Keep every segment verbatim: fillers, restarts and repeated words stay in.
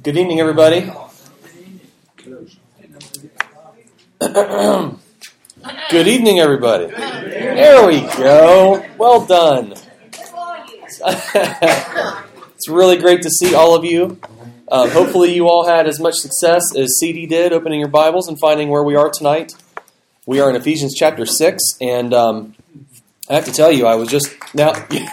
Good evening, everybody. Good evening, everybody. There we go. Well done. It's really great to see all of you. Um, hopefully you all had as much success as C D did opening your Bibles and finding where we are tonight. We are in Ephesians chapter six, and um, I have to tell you, I was just now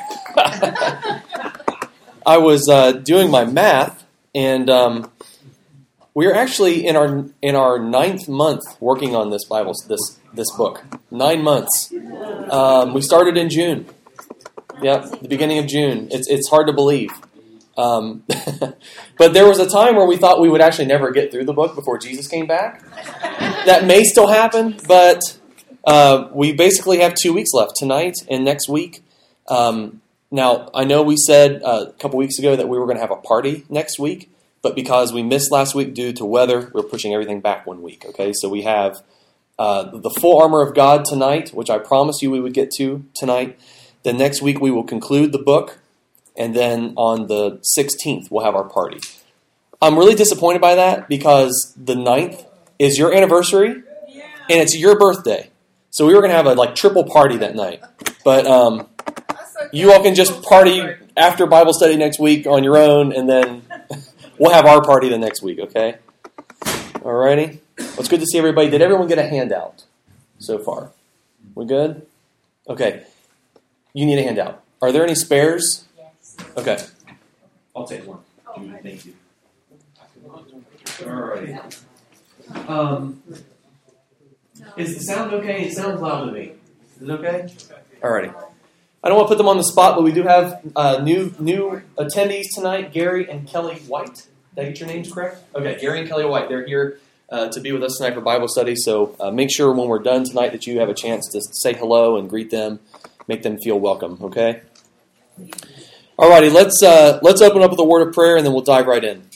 I was uh, doing my math, and um, we are actually in our in our ninth month working on this Bible this this book. Nine months. Um, we started in June. Yep, the beginning of June. It's it's hard to believe. Um, but there was a time where we thought we would actually never get through the book before Jesus came back. That may still happen, but uh, we basically have two weeks left, tonight and next week. Um, now, I know we said uh, a couple weeks ago that we were going to have a party next week, but because we missed last week due to weather, we're pushing everything back one week. Okay, so we have uh, the full armor of God tonight, which I promised you we would get to tonight. Then next week we will conclude the book. And then on the sixteenth, we'll have our party. I'm really disappointed by that because the ninth is your anniversary, yeah. And it's your birthday. So we were going to have a like triple party that night. But um, you all can just party after Bible study next week on your own, and then we'll have our party the next week, okay? Alrighty. Well, it's good to see everybody. Did everyone get a handout so far? We good? Okay. You need a handout. Are there any spares? Okay. I'll take one. Thank you. All right. Um, is the sound okay? It sounds loud to me. Is it okay? All righty. I don't want to put them on the spot, but we do have uh, new new attendees tonight, Gary and Kelly White. Did I get your names correct? Okay, Gary and Kelly White. They're here uh, to be with us tonight for Bible study, so uh, make sure when we're done tonight that you have a chance to say hello and greet them, make them feel welcome, okay? Alrighty, let's uh, let's open up with a word of prayer, and then we'll dive right in.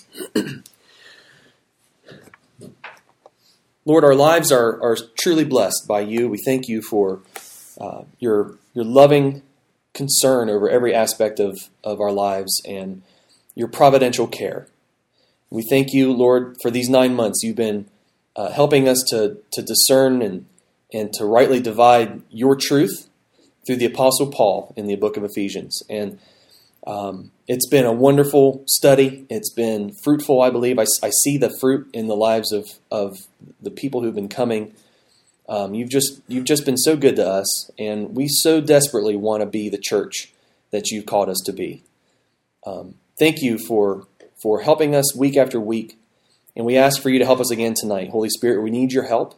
Lord, our lives are, are truly blessed by you. We thank you for uh, your your loving concern over every aspect of, of our lives and your providential care. We thank you, Lord, for these nine months. You've been uh, helping us to, to discern and, and to rightly divide your truth through the Apostle Paul in the book of Ephesians. And Um, it's been a wonderful study. It's been fruitful, I believe. I, I see the fruit in the lives of, of the people who've been coming. Um, you've just you've just been so good to us, and we so desperately want to be the church that you've called us to be. Um, thank you for for helping us week after week, and we ask for you to help us again tonight. Holy Spirit, we need your help.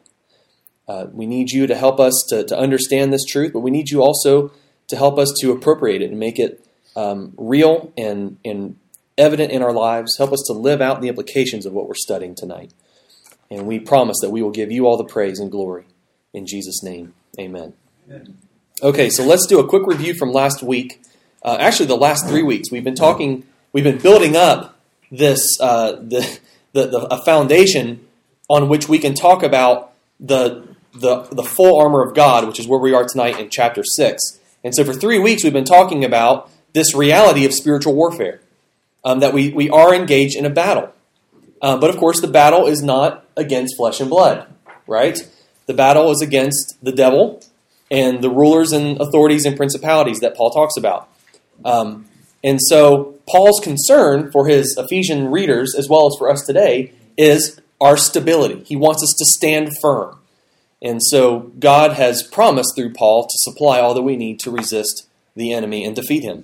Uh, we need you to help us to, to understand this truth, but we need you also to help us to appropriate it and make it Um, real and, and evident in our lives. Help us to live out the implications of what we're studying tonight. And we promise that we will give you all the praise and glory. In Jesus' name, amen. Amen. Okay, so let's do a quick review from last week. Uh, actually, the last three weeks. We've been talking, we've been building up this, uh, the, the, the a foundation on which we can talk about the, the, the full armor of God, which is where we are tonight in chapter six. And so for three weeks, we've been talking about this reality of spiritual warfare, um, that we, we are engaged in a battle. Uh, but of course, the battle is not against flesh and blood, right? The battle is against the devil and the rulers and authorities and principalities that Paul talks about. Um, and so Paul's concern for his Ephesian readers, as well as for us today, is our stability. He wants us to stand firm. And so God has promised through Paul to supply all that we need to resist the enemy and defeat him.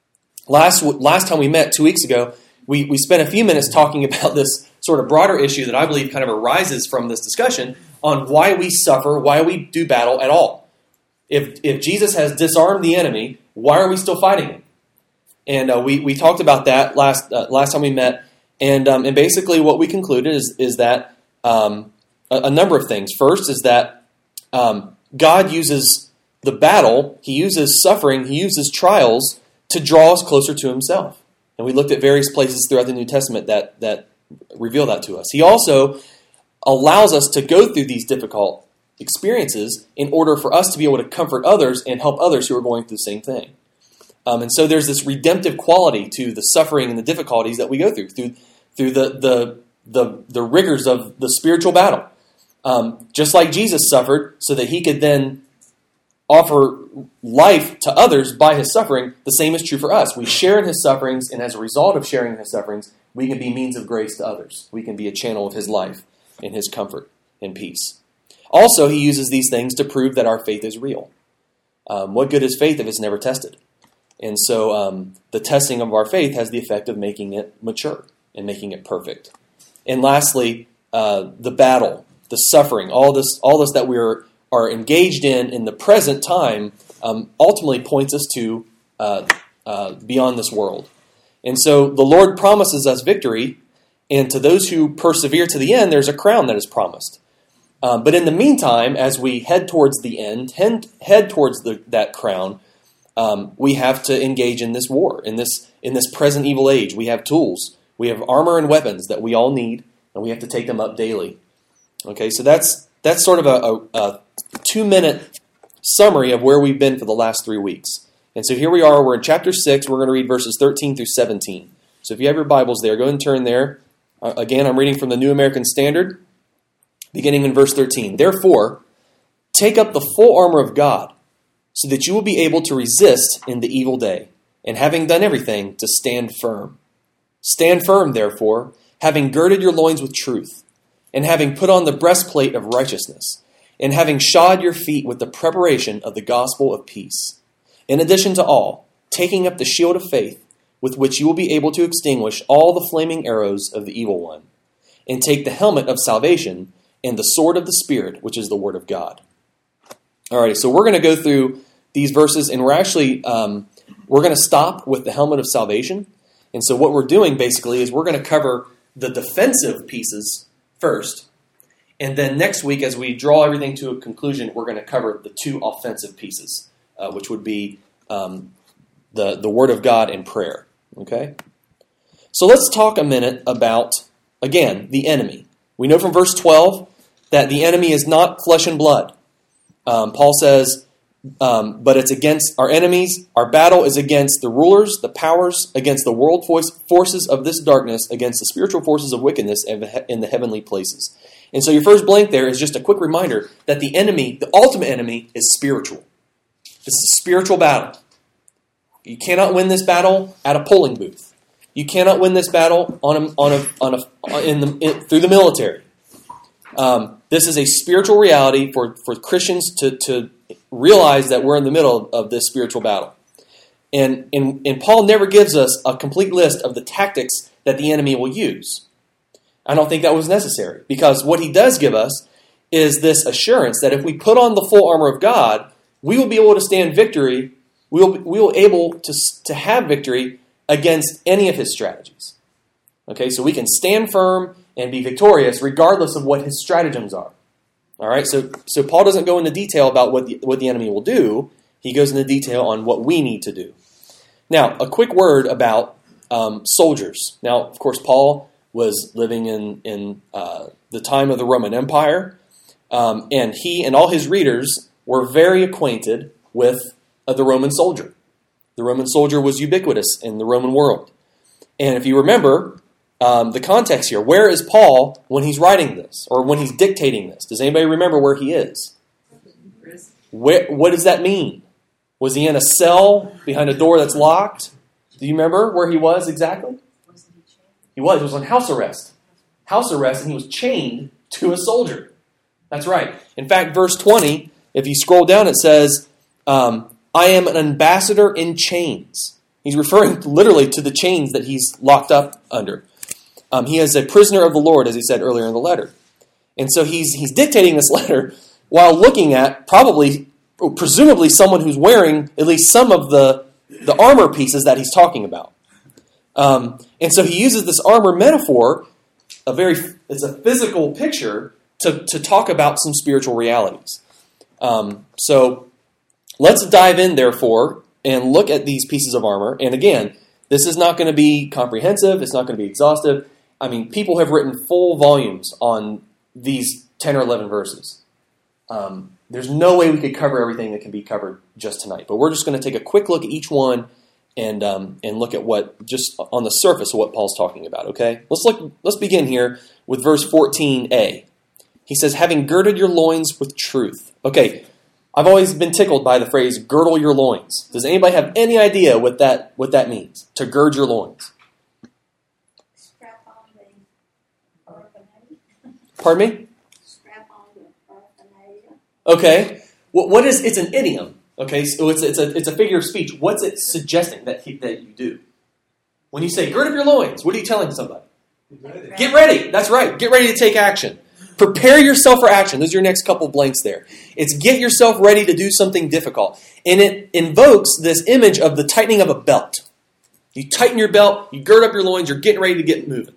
Last last time we met, two weeks ago, we, we spent a few minutes talking about this sort of broader issue that I believe kind of arises from this discussion on why we suffer, why we do battle at all. If if Jesus has disarmed the enemy, why are we still fighting him? And uh, we, we talked about that last uh, last time we met, and um, and basically what we concluded is is that um, a, a number of things. First is that um, God uses the battle, he uses suffering, he uses trials to draw us closer to himself. And we looked at various places throughout the New Testament that, that reveal that to us. He also allows us to go through these difficult experiences in order for us to be able to comfort others and help others who are going through the same thing. Um, and so there's this redemptive quality to the suffering and the difficulties that we go through. Through through the the the, the rigors of the spiritual battle. Um, just like Jesus suffered so that he could then offer life to others by his suffering, the same is true for us. We share in his sufferings, and as a result of sharing in his sufferings, we can be means of grace to others. We can be a channel of his life and his comfort and peace. Also, he uses these things to prove that our faith is real. Um, what good is faith if it's never tested? And so um, the testing of our faith has the effect of making it mature and making it perfect. And lastly, uh, the battle, the suffering, all this, all this that we're are engaged in in the present time, um, ultimately points us to uh, uh, beyond this world. And so the Lord promises us victory, and to those who persevere to the end, there's a crown that is promised. Um, but in the meantime, as we head towards the end, head, head towards the, that crown, um, we have to engage in this war, in this in this present evil age. We have tools, we have armor and weapons that we all need, and we have to take them up daily. Okay, so that's that's sort of a, a, a two-minute summary of where we've been for the last three weeks. And so here we are, we're in chapter six, we're going to read verses thirteen through seventeen. So if you have your Bibles there, go ahead and turn there. Uh, again, I'm reading from the New American Standard, beginning in verse thirteen. Therefore, take up the full armor of God, so that you will be able to resist in the evil day, and having done everything, to stand firm. Stand firm, therefore, having girded your loins with truth, and having put on the breastplate of righteousness, and having shod your feet with the preparation of the gospel of peace. In addition to all, taking up the shield of faith, with which you will be able to extinguish all the flaming arrows of the evil one, and take the helmet of salvation and the sword of the Spirit, which is the word of God. All right, so we're going to go through these verses, and we're actually um, we're going to stop with the helmet of salvation. And so what we're doing basically is we're going to cover the defensive pieces first. And then next week, as we draw everything to a conclusion, we're going to cover the two offensive pieces, uh, which would be um, the, the Word of God and prayer. Okay? So let's talk a minute about, again, the enemy. We know from verse twelve that the enemy is not flesh and blood. Um, Paul says, um, but it's against our enemies. Our battle is against the rulers, the powers, against the world forces of this darkness, against the spiritual forces of wickedness in the heavenly places. And so your first blank there is just a quick reminder that the enemy, the ultimate enemy, is spiritual. This is a spiritual battle. You cannot win this battle at a polling booth. You cannot win this battle on a, on a, on a, in the, in, through the military. Um, this is a spiritual reality for, for Christians to, to realize that we're in the middle of this spiritual battle. And, and, and Paul never gives us a complete list of the tactics that the enemy will use. I don't think that was necessary, because what he does give us is this assurance that if we put on the full armor of God, we will be able to stand victory. We will, we will be able to, to have victory against any of his strategies. Okay, so we can stand firm and be victorious regardless of what his stratagems are. All right, so so Paul doesn't go into detail about what the, what the enemy will do. He goes into detail on what we need to do. Now, a quick word about um, soldiers. Now, of course, Paul was living in, in uh, the time of the Roman Empire, um, and he and all his readers were very acquainted with uh, the Roman soldier. The Roman soldier was ubiquitous in the Roman world. And if you remember um, the context here, where is Paul when he's writing this, or when he's dictating this? Does anybody remember where he is? Where, what does that mean? Was he in a cell behind a door that's locked? Do you remember where he was exactly? He was. He was on house arrest. House arrest, and he was chained to a soldier. That's right. In fact, verse twenty, if you scroll down, it says, um, I am an ambassador in chains. He's referring literally to the chains that he's locked up under. Um, he is a prisoner of the Lord, as he said earlier in the letter. And so he's he's dictating this letter while looking at probably, presumably, someone who's wearing at least some of the, the armor pieces that he's talking about. Um, and so he uses this armor metaphor, a very it's a physical picture, to, to talk about some spiritual realities. Um, so let's dive in, therefore, and look at these pieces of armor. And again, this is not going to be comprehensive. It's not going to be exhaustive. I mean, people have written full volumes on these ten or eleven verses. Um, there's no way we could cover everything that can be covered just tonight. But we're just going to take a quick look at each one and um, and look at what just on the surface of what Paul's talking about. Okay, let's look. Let's begin here with verse fourteen a. He says, "Having girded your loins with truth." Okay, I've always been tickled by the phrase "girdle your loins." Does anybody have any idea what that what that means? To gird your loins. Strap on the paraphernalia. Pardon me? Strap on the paraphernalia. Okay, what what is? It's an idiom. Okay, so it's it's a it's a figure of speech. What's it suggesting that he, that you do? When you say "gird up your loins," what are you telling somebody? Get ready. Get ready. That's right. Get ready to take action. Prepare yourself for action. Those are your next couple blanks there. It's get yourself ready to do something difficult. And it invokes this image of the tightening of a belt. You tighten your belt, you gird up your loins, you're getting ready to get moving.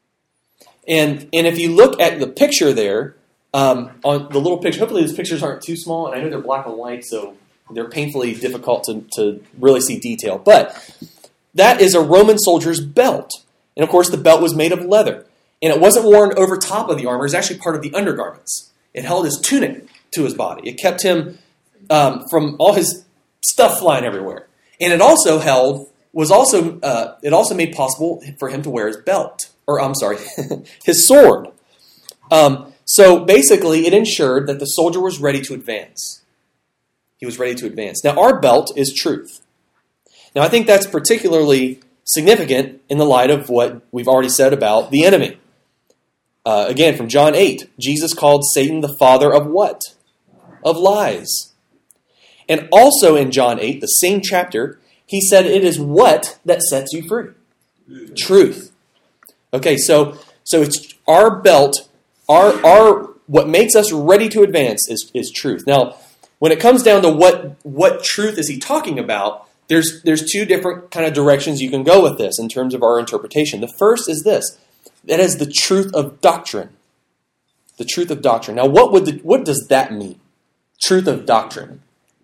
And, and if you look at the picture there, um, on the little picture, hopefully these pictures aren't too small, and I know they're black and white, so they're painfully difficult to, to really see detail. But that is a Roman soldier's belt. And of course, the belt was made of leather. And it wasn't worn over top of the armor. It was actually part of the undergarments. It held his tunic to his body. It kept him um, from all his stuff flying everywhere. And it also held, was also, uh, it also made possible for him to wear his belt. Or, I'm sorry, his sword. Um, so basically, it ensured that the soldier was ready to advance. He was ready to advance. Now, our belt is truth. Now, I think that's particularly significant in the light of what we've already said about the enemy. Uh, again, from John eight, Jesus called Satan the father of what? Of lies. And also in John eight, the same chapter, he said it is what that sets you free? Truth. Okay, so so it's our belt, our our what makes us ready to advance is, is truth. Now, when it comes down to what what truth is he talking about, there's there's two different kind of directions you can go with this in terms of our interpretation. The first is this. That is the truth of doctrine. The truth of doctrine. Now, what would the, what does that mean? Truth of doctrine.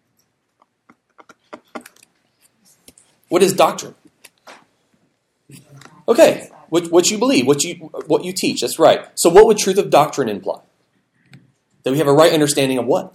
What is doctrine? Okay, what, what you believe, what you what you teach. That's right. So, what would truth of doctrine imply? That we have a right understanding of what?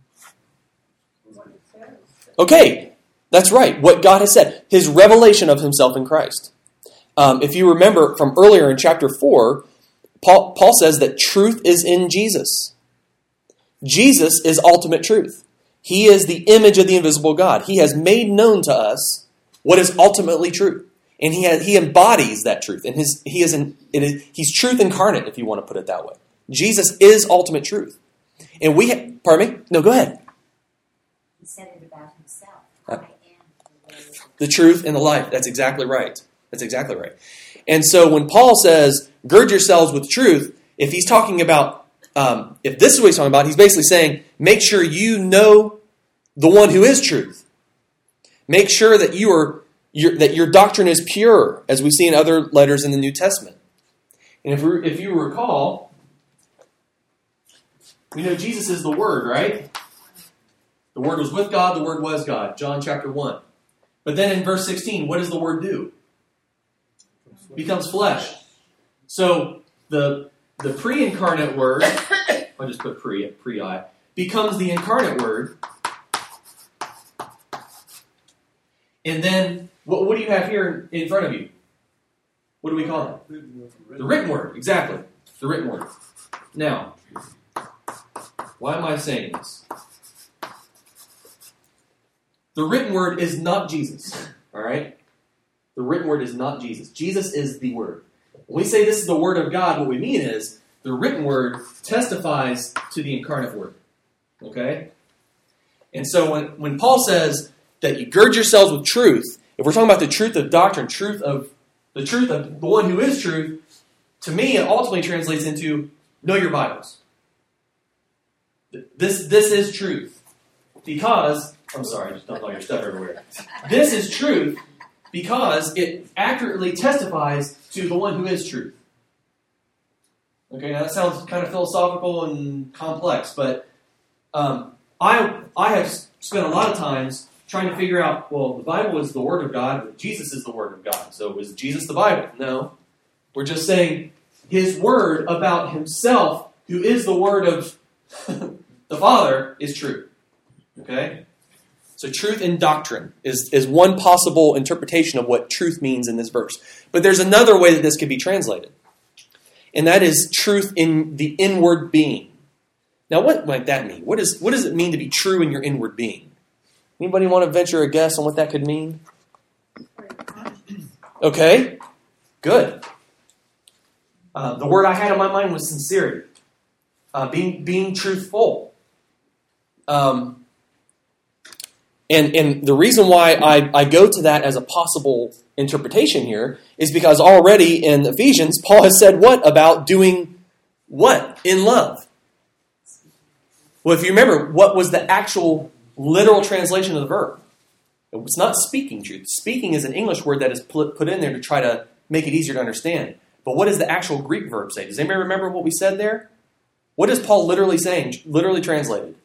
Okay, that's right. What God has said. His revelation of himself in Christ. Um, if you remember from earlier in chapter four, Paul, Paul says that truth is in Jesus. Jesus is ultimate truth. He is the image of the invisible God. He has made known to us what is ultimately true. And he has, he embodies that truth. And his, he is an, it is, he's truth incarnate, if you want to put it that way. Jesus is ultimate truth. And we, ha- pardon me? No, go ahead. He said it about himself. Uh, I am the way. The truth and the life. That's exactly right. That's exactly right. And so when Paul says, gird yourselves with truth, if he's talking about, um, if this is what he's talking about, he's basically saying, make sure you know the one who is truth. Make sure that you are your, that your doctrine is pure, as we see in other letters in the New Testament. And if, we, if you recall, we know Jesus is the Word, right? The Word was with God, the Word was God, John chapter one. But then in verse sixteen, what does the Word do? Becomes flesh. So the the pre-incarnate word, I'll just put pre, pre-I, becomes the incarnate word. And then, what, what do you have here in front of you? What do we call it? The written word, exactly. The written word. Now, why am I saying this? The written word is not Jesus, all right? The written word is not Jesus. Jesus is the Word. When we say this is the Word of God, what we mean is the written Word testifies to the incarnate Word. Okay? And so when, when Paul says that you gird yourselves with truth, if we're talking about the truth of doctrine, truth of the truth of the one who is truth, to me it ultimately translates into know your Bibles. This, this is truth. Because, I'm sorry, I just dumped all your stuff everywhere. This is truth. Because it accurately testifies to the one who is truth. Okay, now that sounds kind of philosophical and complex, but um, I I have spent a lot of times trying to figure out, well, the Bible is the Word of God, but Jesus is the Word of God. So is Jesus the Bible? No. We're just saying His Word about Himself, who is the Word of the Father, is true. Okay? So truth and doctrine is, is one possible interpretation of what truth means in this verse. But there's another way that this could be translated. And that is truth in the inward being. Now, what might that mean? What, is, what does it mean to be true in your inward being? Anybody want to venture a guess on what that could mean? Okay, good. Uh, the word I had in my mind was sincerity. Uh, being, being truthful. Um, and, and the reason why I, I go to that as a possible interpretation here is because already in Ephesians, Paul has said what about doing what? In love. Well, if you remember, what was the actual literal translation of the verb? It was not speaking truth. Speaking is an English word that is put in there to try to make it easier to understand. But what does the actual Greek verb say? Does anybody remember what we said there? What is Paul literally saying, literally translated?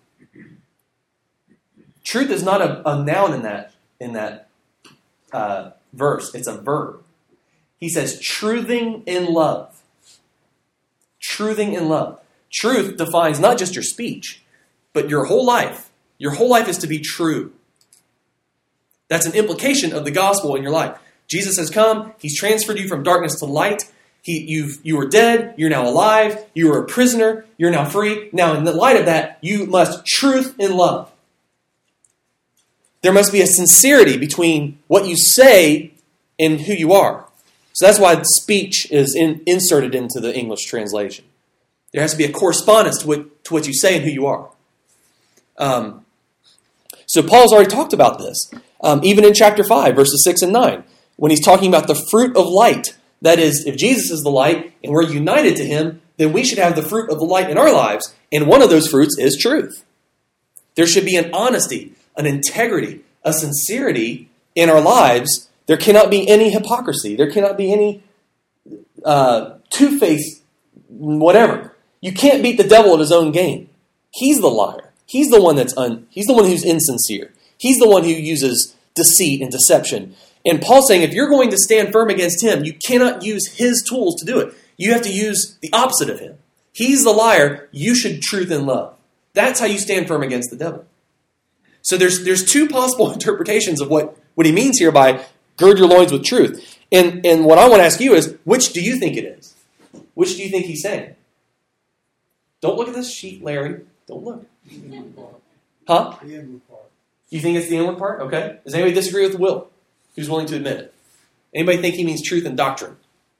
Truth is not a, a noun in that, in that uh, verse. It's a verb. He says, truthing in love. Truthing in love. Truth defines not just your speech, but your whole life. Your whole life is to be true. That's an implication of the gospel in your life. Jesus has come. He's transferred you from darkness to light. He, you've, you were dead. You're now alive. You were a prisoner. You're now free. Now, in the light of that, you must truth in love. There must be a sincerity between what you say and who you are. So that's why speech is in, inserted into the English translation. There has to be a correspondence to what, to what you say and who you are. Um, so Paul's already talked about this, um, even in chapter five, verses six and nine, when he's talking about the fruit of light. That is, if Jesus is the light and we're united to him, then we should have the fruit of the light in our lives. And one of those fruits is truth. There should be an honesty, an integrity, a sincerity in our lives. There cannot be any hypocrisy. There cannot be any uh, two-faced whatever. You can't beat the devil at his own game. He's the liar. He's the one that's un, he's the one who's insincere. He's the one who uses deceit and deception. And Paul's saying if you're going to stand firm against him, you cannot use his tools to do it. You have to use the opposite of him. He's the liar. You should truth and love. That's how you stand firm against the devil. So there's there's two possible interpretations of what, what he means here by gird your loins with truth. And, and what I want to ask you is, which do you think it is? Which do you think he's saying? Don't look at this sheet, Larry. Don't look. Huh? The inward part. You think it's the inward part? Okay. Does anybody disagree with Will? Who's willing to admit it? Anybody think he means truth and doctrine?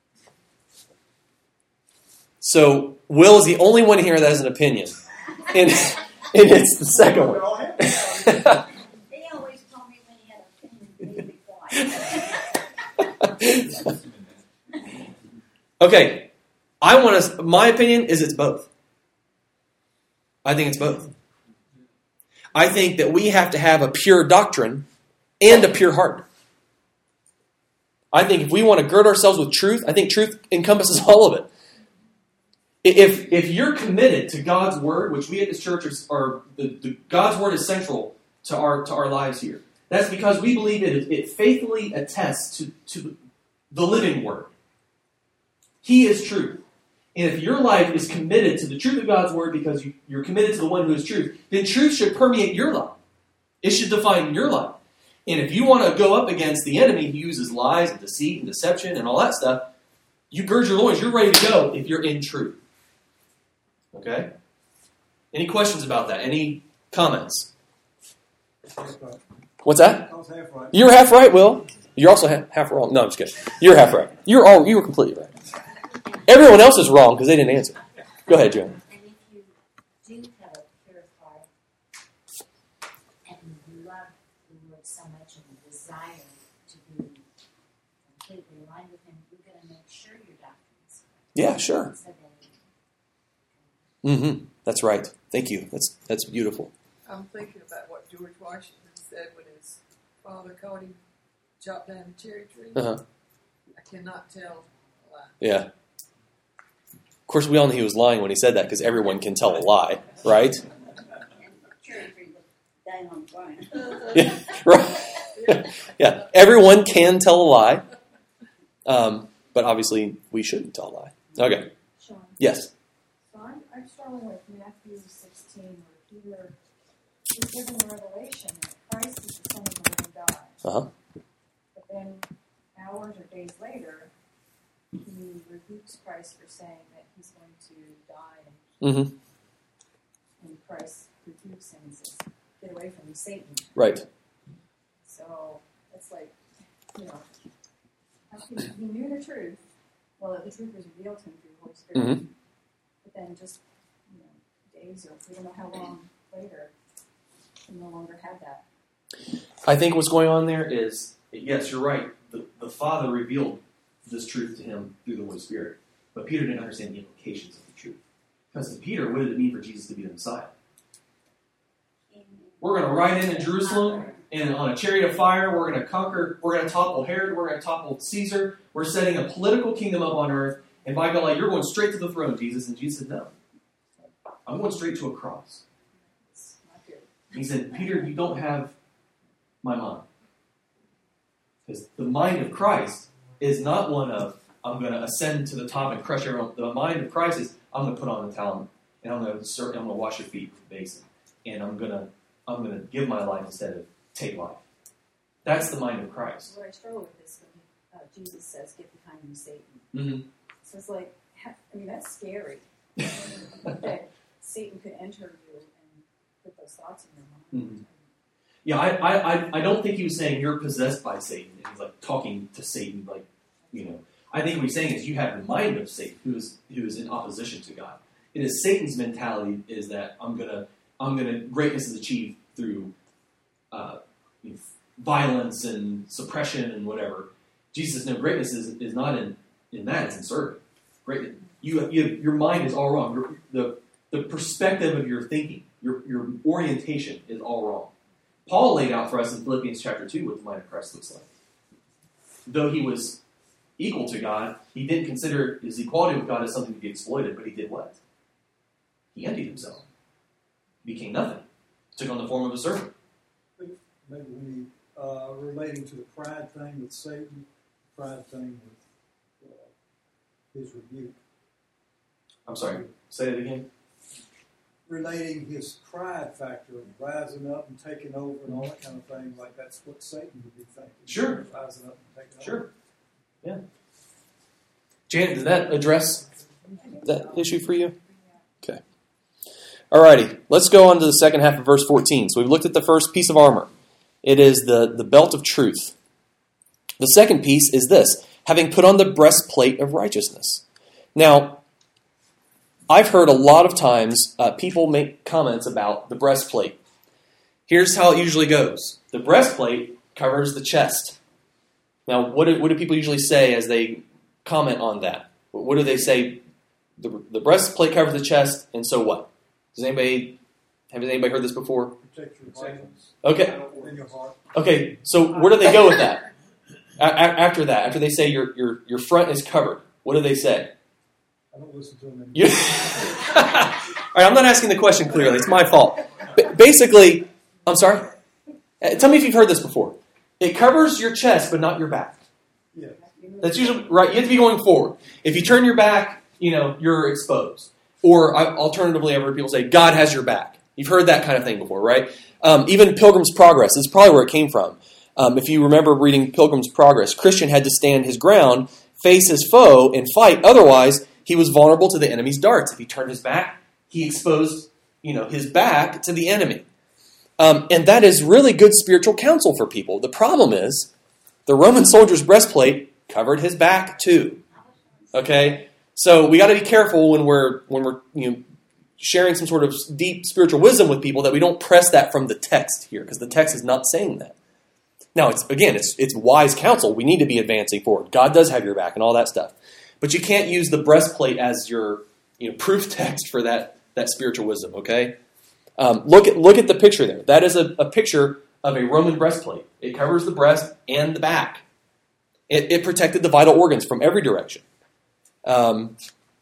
So Will is the only one here that has an opinion. And, and it's the second one. They always told me when he had an opinion, be quiet. Okay. I want to, my opinion is it's both. I think it's both. I think that we have to have a pure doctrine and a pure heart. I think if we want to gird ourselves with truth, I think truth encompasses all of it. If if you're committed to God's word, which we at this church are, are the, the, God's word is central to our to our lives here. That's because we believe it it faithfully attests to, to the living word. He is truth. And if your life is committed to the truth of God's word because you, you're committed to the one who is truth, then truth should permeate your life. It should define your life. And if you want to go up against the enemy who uses lies and deceit and deception and all that stuff, you gird your loins. You're ready to go if you're in truth. Okay? Any questions about that? Any comments? What's that? I was half right. You're half right, Will. You're also half, half wrong. No, I'm just kidding. You're half right. You're all. You were completely right. Everyone else is wrong because they didn't answer. Go ahead, Joan. And if you do have a pure heart and you love the Lord so much and desire to be completely aligned with him, you're going to make sure your doctrines. Yeah, sure. So that you Mm-hmm. That's right. Thank you. That's that's beautiful. I'm thinking about what George Washington said when his father caught him chopped down a cherry tree. Uh-huh. I cannot tell a lie. Yeah. Of course, we all knew he was lying when he said that because everyone can tell a lie, right? And cherry tree was down on the ground. Yeah, right. Yeah, everyone can tell a lie, um, but obviously we shouldn't tell a lie. Okay. Sean, Yes. so I'm, I'm struggling with Matthew sixteen, where Peter is given the revelation that Christ is the Son of the living God. Uh-huh. But then hours or days later, he rebukes Christ for saying that he's going to die, and, Mm-hmm. and Christ rebukes him and says, "Get away from me, Satan." Right. So it's like, you know, how can- he knew the truth. Well, the truth was revealed to him through the Holy Spirit. Mm-hmm. But then just, you know, days or we don't know how long later, he no longer had that. I think what's going on there is, yes, you're right. The, the Father revealed this truth to him through the Holy Spirit. But Peter didn't understand the implications of the truth. Because to Peter, what did it mean for Jesus to be the Messiah? We're going to ride into Jerusalem and on a chariot of fire. We're going to conquer. We're going to topple Herod. We're going to topple Caesar. We're setting a political kingdom up on earth. And by God, you're going straight to the throne, Jesus. And Jesus said, no. I'm going straight to a cross. It's not good. He said, Peter, you don't have my mind. Because the mind of Christ is not one of, I'm going to ascend to the top and crush everyone. The mind of Christ is, I'm going to put on the talent, and I'm going to serve, I'm going to wash your feet with the basin, and I'm going to I'm going to give my life instead of take life. That's the mind of Christ. What I struggle with is when uh, Jesus says, "Get behind me, Satan." Mm-hmm. So it's like, I mean, that's scary. That Satan could enter you and put those thoughts in your mind. Mm-hmm. Yeah, I, I, I, I don't think he was saying you're possessed by Satan. And he's like talking to Satan, like, you know. I think what he's saying is you have the mind of Satan, who is who is in opposition to God. It is Satan's mentality is that I'm gonna I'm gonna greatness is achieved through uh, you know, violence and suppression and whatever. Jesus, no, greatness is, is not in, in that; it's in serving. Great, you, you your mind is all wrong. Your, the the perspective of your thinking, your your orientation is all wrong. Paul laid out for us in Philippians chapter two what the mind of Christ looks like. Though he was equal to God, he didn't consider his equality with God as something to be exploited, but he did what? He emptied himself. He became nothing. Took on the form of a servant. Maybe when he, uh, relating to the pride thing with Satan, pride thing with uh, his rebuke. I'm sorry, say it again. Relating his pride factor of rising up and taking over and all that kind of thing, like that's what Satan would be thinking. Sure. Rising up and taking Sure. over. Yeah. Janet, does that address that issue for you? Okay. Alrighty, let's go on to the second half of verse fourteen. So we've looked at the first piece of armor. It is the, the belt of truth. The second piece is this, having put on the breastplate of righteousness. Now, I've heard a lot of times uh, people make comments about the breastplate. Here's how it usually goes. The breastplate covers the chest. Now, what do, what do people usually say as they comment on that? What do they say? The, the breastplate covers the chest, and so what? Does anybody have anybody heard this before? Protect your heart Okay. and your heart. Okay. So where do they go with that? A- a- after that, after they say your your your front is covered, what do they say? I don't listen to them anymore. You, all right, I'm not asking the question clearly. It's my fault. But basically, I'm sorry. Uh, Tell me if you've heard this before. It covers your chest, but not your back. Yeah. That's usually right. You have to be going forward. If you turn your back, you know you're exposed. Or uh, alternatively, I've heard people say, "God has your back." You've heard that kind of thing before, right? Um, even Pilgrim's Progress is probably where it came from. Um, if you remember reading Pilgrim's Progress, Christian had to stand his ground, face his foe, and fight. Otherwise, he was vulnerable to the enemy's darts. If he turned his back, he exposed, you know, his back to the enemy. Um, and that is really good spiritual counsel for people. The problem is, the Roman soldier's breastplate covered his back too. Okay, so we got to be careful when we're when we're you know sharing some sort of deep spiritual wisdom with people that we don't press that from the text here, because the text is not saying that. Now, it's again, it's it's wise counsel. We need to be advancing forward. God does have your back and all that stuff, but you can't use the breastplate as your you know proof text for that that spiritual wisdom. Okay, um, look at look at the picture there. That is a, a picture of a Roman breastplate. It covers the breast and the back. It, it protected the vital organs from every direction. Um,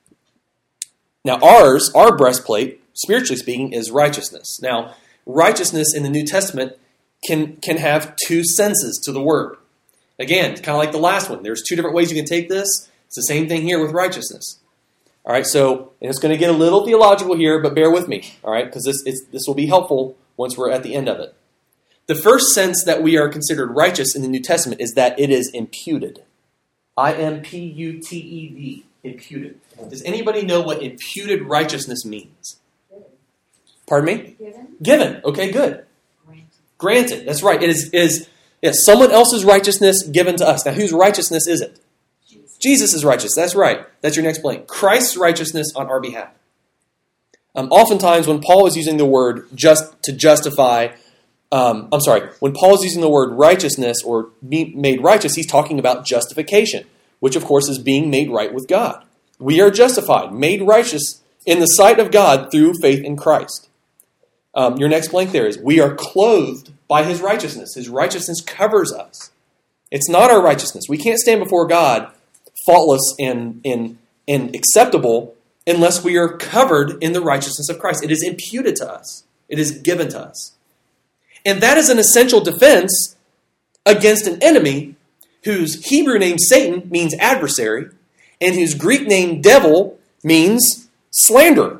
now, ours, our breastplate, spiritually speaking, is righteousness. Now, righteousness in the New Testament can can have two senses to the word. Again, it's kind of like the last one. There's two different ways you can take this. It's the same thing here with righteousness. All right, so and it's going to get a little theological here, but bear with me, all right, because this it's, this will be helpful once we're at the end of it. The first sense that we are considered righteous in the New Testament is that it is imputed. I M P U T E D, imputed. Does anybody know what imputed righteousness means? Pardon me? Given? Given. Okay, good. Granted. Granted. That's right. It is, is yes, someone else's righteousness given to us. Now, whose righteousness is it? Jesus. Jesus' righteousness. That's right. That's your next blank. Christ's righteousness on our behalf. Um, oftentimes, when Paul is using the word just to justify, um, I'm sorry, when Paul is using the word righteousness or be made righteous, he's talking about justification, which of course is being made right with God. We are justified, made righteous in the sight of God through faith in Christ. Um, your next blank there is, we are clothed by his righteousness. His righteousness covers us. It's not our righteousness. We can't stand before God faultless and, and, and acceptable unless we are covered in the righteousness of Christ. It is imputed to us. It is given to us. And that is an essential defense against an enemy whose Hebrew name Satan means adversary and whose Greek name devil means slanderer.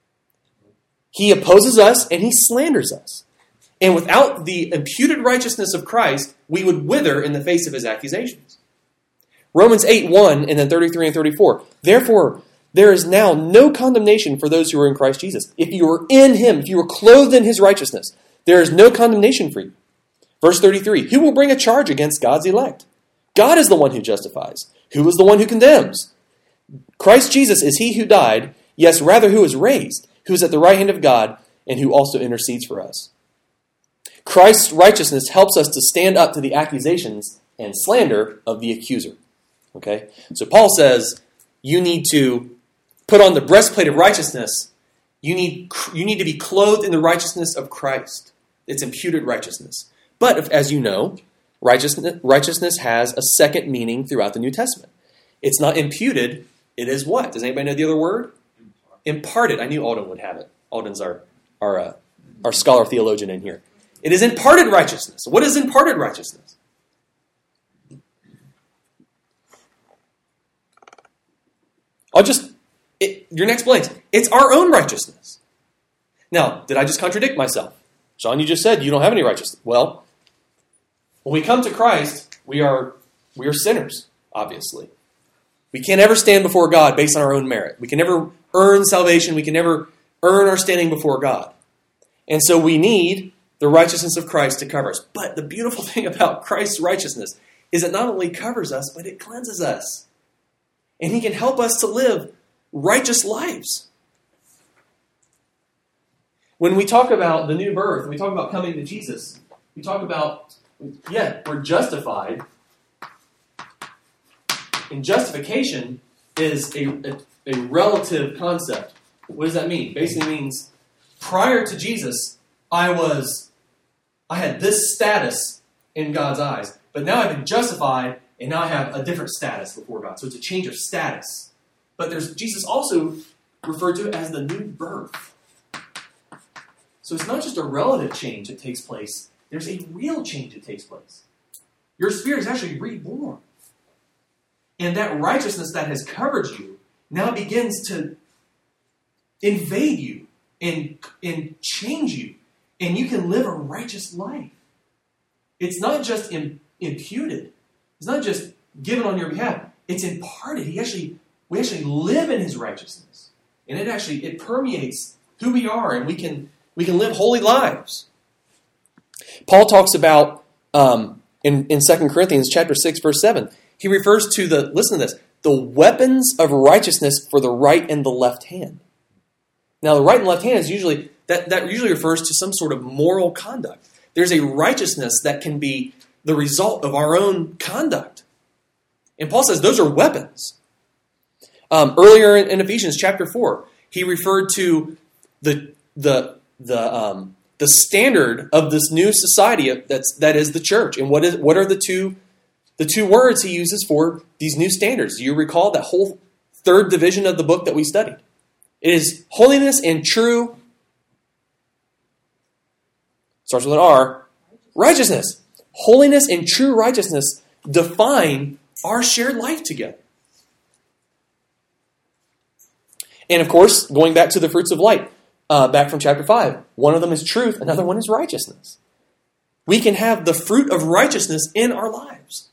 He opposes us and he slanders us. And without the imputed righteousness of Christ, we would wither in the face of his accusations. Romans eight one and then thirty-three and thirty-four. Therefore, there is now no condemnation for those who are in Christ Jesus. If you are in him, if you are clothed in his righteousness, there is no condemnation for you. Verse thirty-three, who will bring a charge against God's elect? God is the one who justifies. Who is the one who condemns? Christ Jesus is he who died, yes, rather who is raised, who is at the right hand of God, and who also intercedes for us. Christ's righteousness helps us to stand up to the accusations and slander of the accuser. Okay? So Paul says, you need to put on the breastplate of righteousness. You need, you need to be clothed in the righteousness of Christ. It's imputed righteousness. But if, as you know, righteousness, righteousness has a second meaning throughout the New Testament. It's not imputed. It is what? Does anybody know the other word? Imparted. I knew Alden would have it. Alden's our, our, uh, our scholar theologian in here. It is imparted righteousness. What is imparted righteousness? I'll just, it, your next blank. It's our own righteousness. Now, did I just contradict myself? John, you just said you don't have any righteousness. Well, when we come to Christ, we are we are sinners, obviously. We can't ever stand before God based on our own merit. We can never earn salvation. We can never earn our standing before God. And so we need the righteousness of Christ to cover us. But the beautiful thing about Christ's righteousness is it not only covers us, but it cleanses us. And he can help us to live righteous lives. When we talk about the new birth, when we talk about coming to Jesus, we talk about, yeah, we're justified. And justification is a, a, a relative concept. What does that mean? Basically means prior to Jesus, I was, I had this status in God's eyes, but now I've been justified, and now I have a different status before God. So it's a change of status. But there's Jesus also referred to it as the new birth. So it's not just a relative change that takes place. There's a real change that takes place. Your spirit is actually reborn. And that righteousness that has covered you now begins to invade you and, and change you. And you can live a righteous life. It's not just im- imputed. It's not just given on your behalf. It's imparted. He actually, we actually live in his righteousness. And it actually, it permeates who we are, and we can, we can live holy lives. Paul talks about, um, in, in Second Corinthians chapter six, verse seven, he refers to the, listen to this, the weapons of righteousness for the right and the left hand. Now, the right and left hand is usually, that, that usually refers to some sort of moral conduct. There's a righteousness that can be the result of our own conduct. And Paul says those are weapons. Um, earlier in, in Ephesians chapter four, he referred to the the the um, the standard of this new society that's that is the church. And what is what are the two the two words he uses for these new standards? Do you recall that whole third division of the book that we studied? It is holiness and true. Starts with an R. Righteousness. Holiness and true righteousness define our shared life together. And of course, going back to the fruits of light, uh, back from chapter five, one of them is truth, another one is righteousness. we can have the fruit of righteousness in our lives.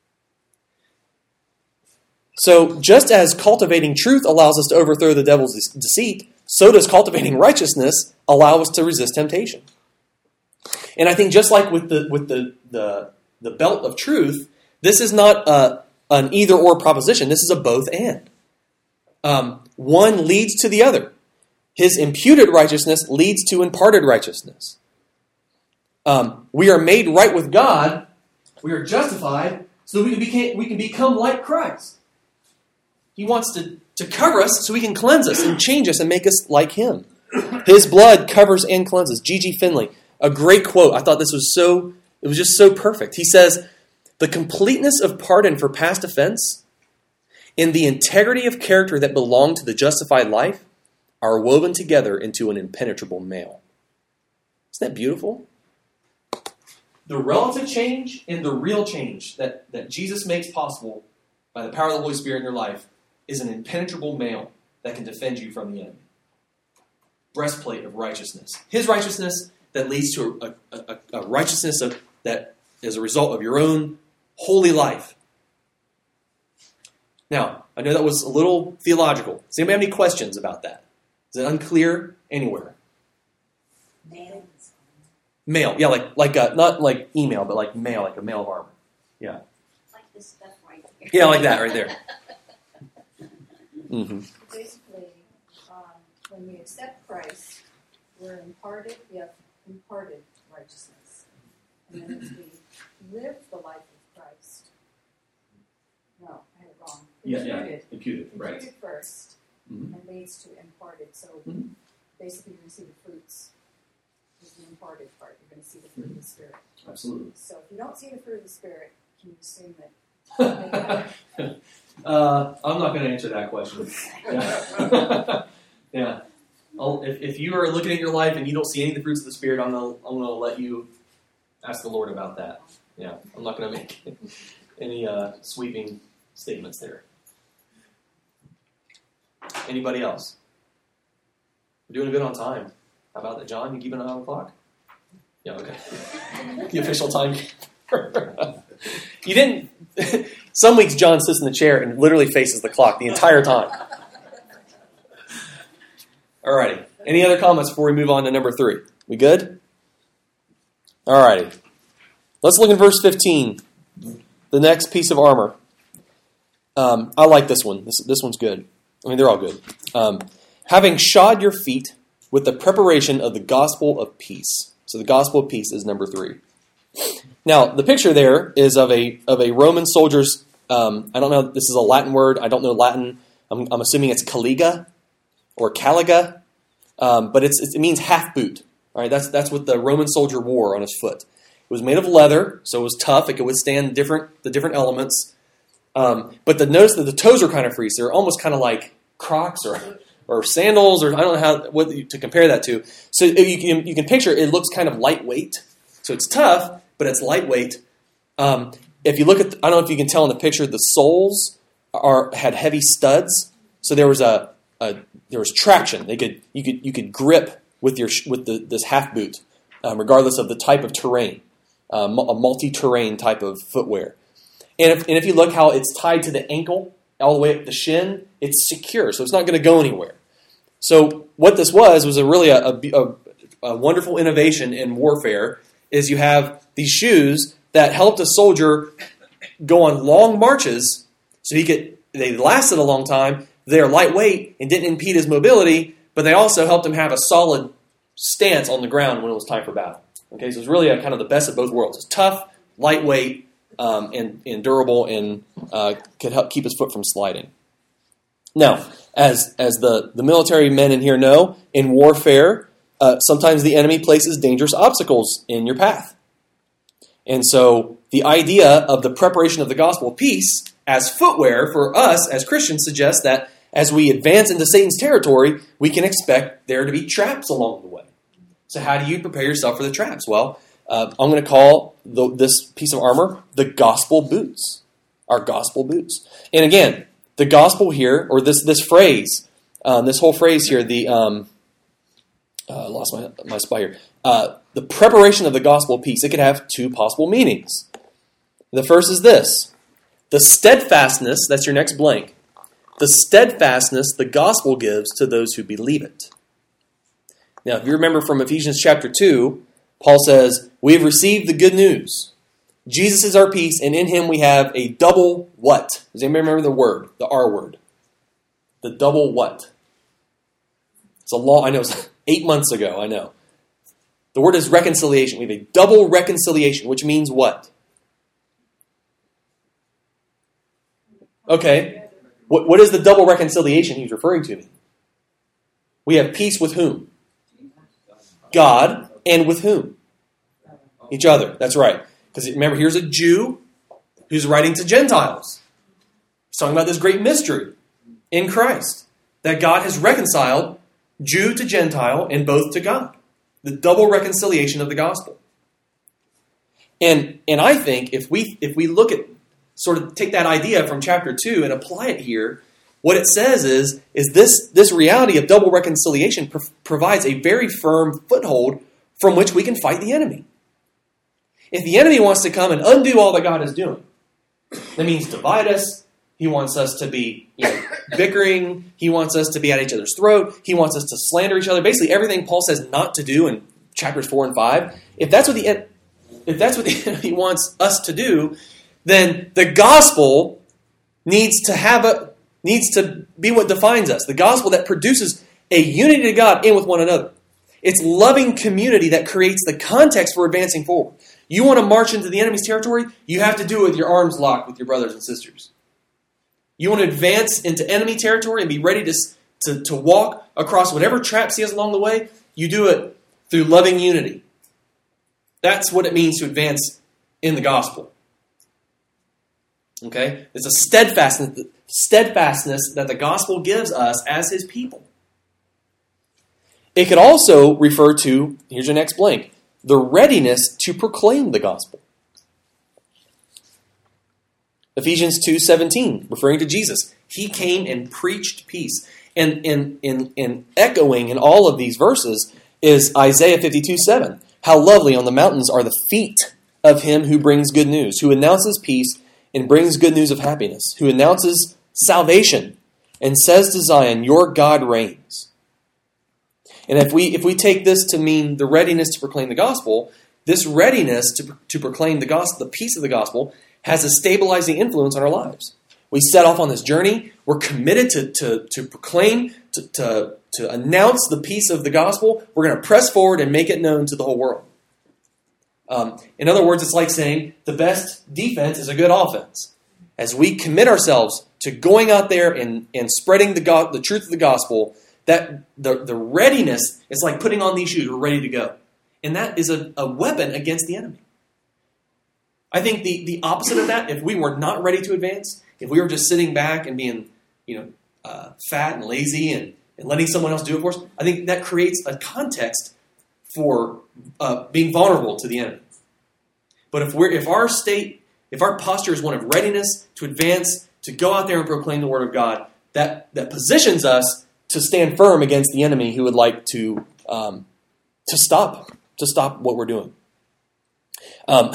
So just as cultivating truth allows us to overthrow the devil's deceit, so does cultivating righteousness allow us to resist temptation. And I think just like with the with the the, the belt of truth, this is not a, an either-or proposition. This is a both-and. Um, one leads to the other. His imputed righteousness leads to imparted righteousness. Um, we are made right with God. We are justified so that we can, became, we can become like Christ. He wants to, to cover us so he can cleanse us and change us and make us like him. His blood covers and cleanses. G G Finley, a great quote. I thought this was so, it was just so perfect. He says, the completeness of pardon for past offense and the integrity of character that belong to the justified life are woven together into an impenetrable mail. Isn't that beautiful? The relative change and the real change that, that Jesus makes possible by the power of the Holy Spirit in your life is an impenetrable mail that can defend you from the enemy. Breastplate of righteousness. His righteousness that leads to a, a, a righteousness of, that is a result of your own holy life. Now, I know that was a little theological. Does anybody have any questions about that? Is it unclear anywhere? Mail. Mail, yeah, like like uh, not like email, but like mail, like a mail of armor. Yeah. Like this stuff right here. Yeah, like that right there. Mm-hmm. Basically, um, when we accept Christ, we're imparted, we have imparted righteousness. And then as we live the life of Christ, no, I had it wrong. Imputed. Imputed, Imputed first, Mm-hmm. and leads to imparted. So Mm-hmm. basically, you're going to see the fruits. Is the imparted part. You're going to see the fruit of the Spirit. Absolutely. So if you don't see the fruit of the Spirit, can you assume that? uh, I'm not going to answer that question. Yeah. yeah. I'll, if, if you are looking at your life and you don't see any of the fruits of the Spirit, I'm going to I'm going to let you ask the Lord about that. Yeah. I'm not going to make any uh, sweeping statements there. Anybody else? We're doing good on time. How about that, John? You keeping an eye on the clock? Yeah, okay. The official time. You didn't... Some weeks John sits in the chair and literally faces the clock the entire time. Alrighty. Any other comments before we move on to number three? We good? Alrighty. Let's look in verse fifteen. The next piece of armor. Um, I like this one. This, this one's good. I mean, they're all good. Um, having shod your feet with the preparation of the gospel of peace. So the gospel of peace is number three. Now, the picture there is of a of a Roman soldier's, um, I don't know, this is a Latin word. I don't know Latin. I'm, I'm assuming it's caliga or caliga, um, but it's, it means half boot. All right, that's that's what the Roman soldier wore on his foot. It was made of leather, so it was tough. It could withstand different the different elements. Um, but the notice that the toes are kind of free, so they're almost kind of like Crocs or or sandals, or I don't know how what to compare that to. So you can you can picture it looks kind of lightweight. So it's tough, but it's lightweight. Um, if you look at, the, I don't know if you can tell in the picture, the soles are had heavy studs. So there was a, a there was traction. They could you could you could grip with your with the, this half boot, um, regardless of the type of terrain, um, a multi-terrain type of footwear. And if, and if you look how it's tied to the ankle, all the way up the shin, it's secure, so it's not going to go anywhere. So what this was, was a really a, a, a wonderful innovation in warfare, is you have these shoes that helped a soldier go on long marches, so he could, they lasted a long time, they're lightweight and didn't impede his mobility, but they also helped him have a solid stance on the ground when it was time for battle. Okay, so it's really a kind of the best of both worlds. It's tough, lightweight, Um, and, and durable, and uh, could help keep his foot from sliding. Now, as as the, the military men in here know, in warfare, uh, sometimes the enemy places dangerous obstacles in your path. And so the idea of the preparation of the gospel of peace as footwear for us as Christians suggests that as we advance into Satan's territory, we can expect there to be traps along the way. So how do you prepare yourself for the traps? Well, Uh, I'm going to call the, this piece of armor the gospel boots, our gospel boots. And again, the gospel here, or this this phrase, um, this whole phrase here, the um, uh, I lost my, my spot here. Uh, the preparation of the gospel of peace, it could have two possible meanings. The first is this. The steadfastness, that's your next blank, the steadfastness the gospel gives to those who believe it. Now, if you remember from Ephesians chapter two, Paul says, we have received the good news. Jesus is our peace, and in him we have a double what? Does anybody remember the word, the R word? The double what? It's a long, I know, it's eight months ago, I know. The word is reconciliation. We have a double reconciliation, which means what? Okay. What, what is the double reconciliation he's referring to? We have peace with whom? God, and with whom? Each other. That's right. Because remember, here's a Jew who's writing to Gentiles. He's talking about this great mystery in Christ, that God has reconciled Jew to Gentile and both to God. The double reconciliation of the gospel. And and I think if we if we look at, sort of take that idea from chapter two and apply it here, what it says is, is this, this reality of double reconciliation pro- provides a very firm foothold from which we can fight the enemy. If the enemy wants to come and undo all that God is doing, that means divide us. He wants us to be, you know, bickering. He wants us to be at each other's throat. He wants us to slander each other. Basically, everything Paul says not to do in chapters four and five. If that's what the if that's what the enemy wants us to do, then the gospel needs to have a needs to be what defines us. The gospel that produces a unity to God and with one another. It's loving community that creates the context for advancing forward. You want to march into the enemy's territory? You have to do it with your arms locked with your brothers and sisters. You want to advance into enemy territory and be ready to, to, to walk across whatever traps he has along the way? You do it through loving unity. That's what it means to advance in the gospel. Okay? It's a steadfastness, steadfastness that the gospel gives us as his people. It could also refer to, here's your next blank, the readiness to proclaim the gospel. Ephesians two seventeen, referring to Jesus. He came and preached peace. And in, in, in echoing in all of these verses is Isaiah fifty-two seven. How lovely on the mountains are the feet of him who brings good news, who announces peace and brings good news of happiness, who announces salvation and says to Zion, your God reigns. And if we if we take this to mean the readiness to proclaim the gospel, this readiness to, to proclaim the gospel, the peace of the gospel, has a stabilizing influence on our lives. We set off on this journey. We're committed to, to, to proclaim, to, to, to announce the peace of the gospel. We're going to press forward and make it known to the whole world. Um, in other words, it's like saying the best defense is a good offense. As we commit ourselves to going out there and, and spreading the, go- the truth of the gospel, that the, the readiness is like putting on these shoes. We're ready to go. And that is a, a weapon against the enemy. I think the, the opposite of that, if we were not ready to advance, if we were just sitting back and being, you know, uh, fat and lazy and, and letting someone else do it for us, I think that creates a context for uh, being vulnerable to the enemy. But if we're if our state, if our posture is one of readiness to advance, to go out there and proclaim the word of God, that, that positions us to stand firm against the enemy who would like to um, to stop to stop what we're doing. Um,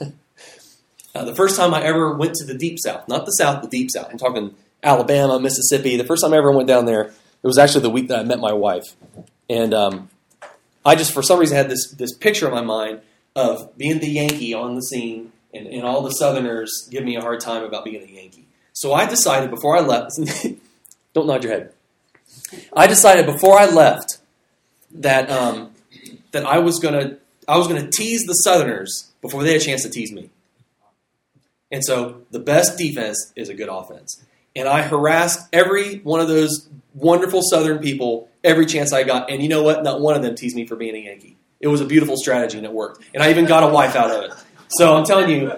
uh, the first time I ever went to the Deep South, not the South, the Deep South. I'm talking Alabama, Mississippi. The first time I ever went down there, it was actually the week that I met my wife, and um, I just for some reason had this this picture in my mind of being the Yankee on the scene, and, and all the Southerners give me a hard time about being a Yankee. So I decided before I left, don't nod your head. I decided before I left that um, that I was gonna I was gonna tease the Southerners before they had a chance to tease me. And so the best defense is a good offense. And I harassed every one of those wonderful Southern people every chance I got. And you know what? Not one of them teased me for being a Yankee. It was a beautiful strategy and it worked. And I even got a wife out of it. So I'm telling you,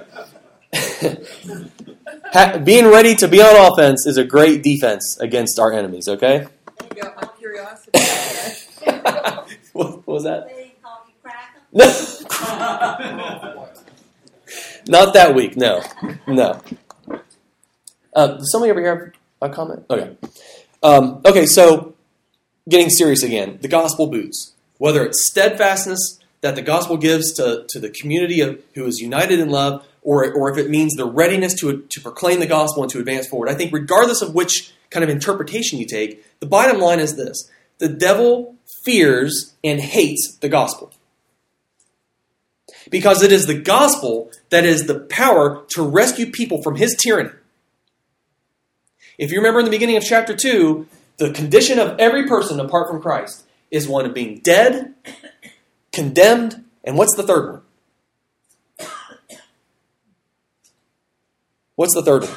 being ready to be on offense is a great defense against our enemies, okay? You got my curiosity. what, what was that? They call you cracker? Not that week, no. No. Uh, does somebody over here have a comment? Okay. Um, okay, so getting serious again. The gospel boots. Whether it's steadfastness that the gospel gives to, to the community of, who is united in love, or, or if it means the readiness to, to proclaim the gospel and to advance forward. I think regardless of which kind of interpretation you take, the bottom line is this. The devil fears and hates the gospel. Because it is the gospel that is the power to rescue people from his tyranny. If you remember in the beginning of chapter two, the condition of every person apart from Christ is one of being dead, condemned, and what's the third one? What's the third one?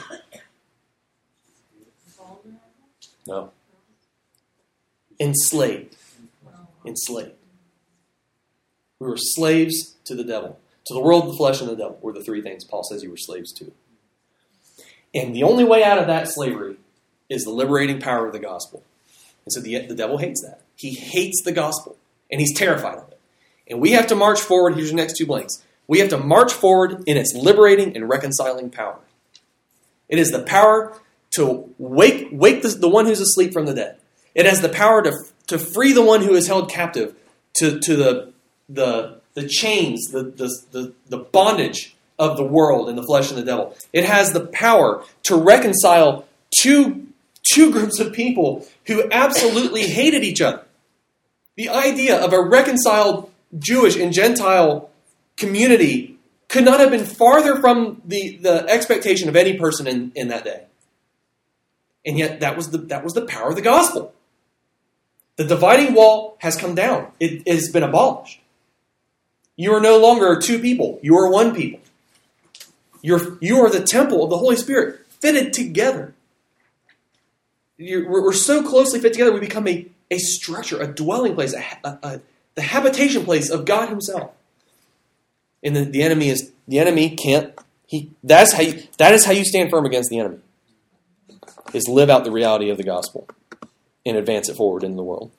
No. Enslaved. Enslaved. We were slaves to the devil. To the world, the flesh, and the devil were the three things Paul says you were slaves to. And the only way out of that slavery is the liberating power of the gospel. And so the, the devil hates that. He hates the gospel. And he's terrified of it. And we have to march forward. Here's your next two blanks. We have to march forward in its liberating and reconciling power. It is the power to wake, wake the, the one who's asleep from the dead. It has the power to, to free the one who is held captive to, to the, the, the chains, the, the, the, the bondage of the world and the flesh and the devil. It has the power to reconcile two, two groups of people who absolutely hated each other. The idea of a reconciled Jewish and Gentile community could not have been farther from the, the expectation of any person in, in that day. And yet that was the that was the power of the gospel. The dividing wall has come down. It, it has been abolished. You are no longer two people. You are one people. You're, you are the temple of the Holy Spirit, fitted together. You're, we're, we're so closely fit together, we become a, a structure, a dwelling place, a, a, a, the habitation place of God himself. And the, the enemy is the enemy can't he that's how you that is how you stand firm against the enemy. Is live out the reality of the gospel and advance it forward in the world.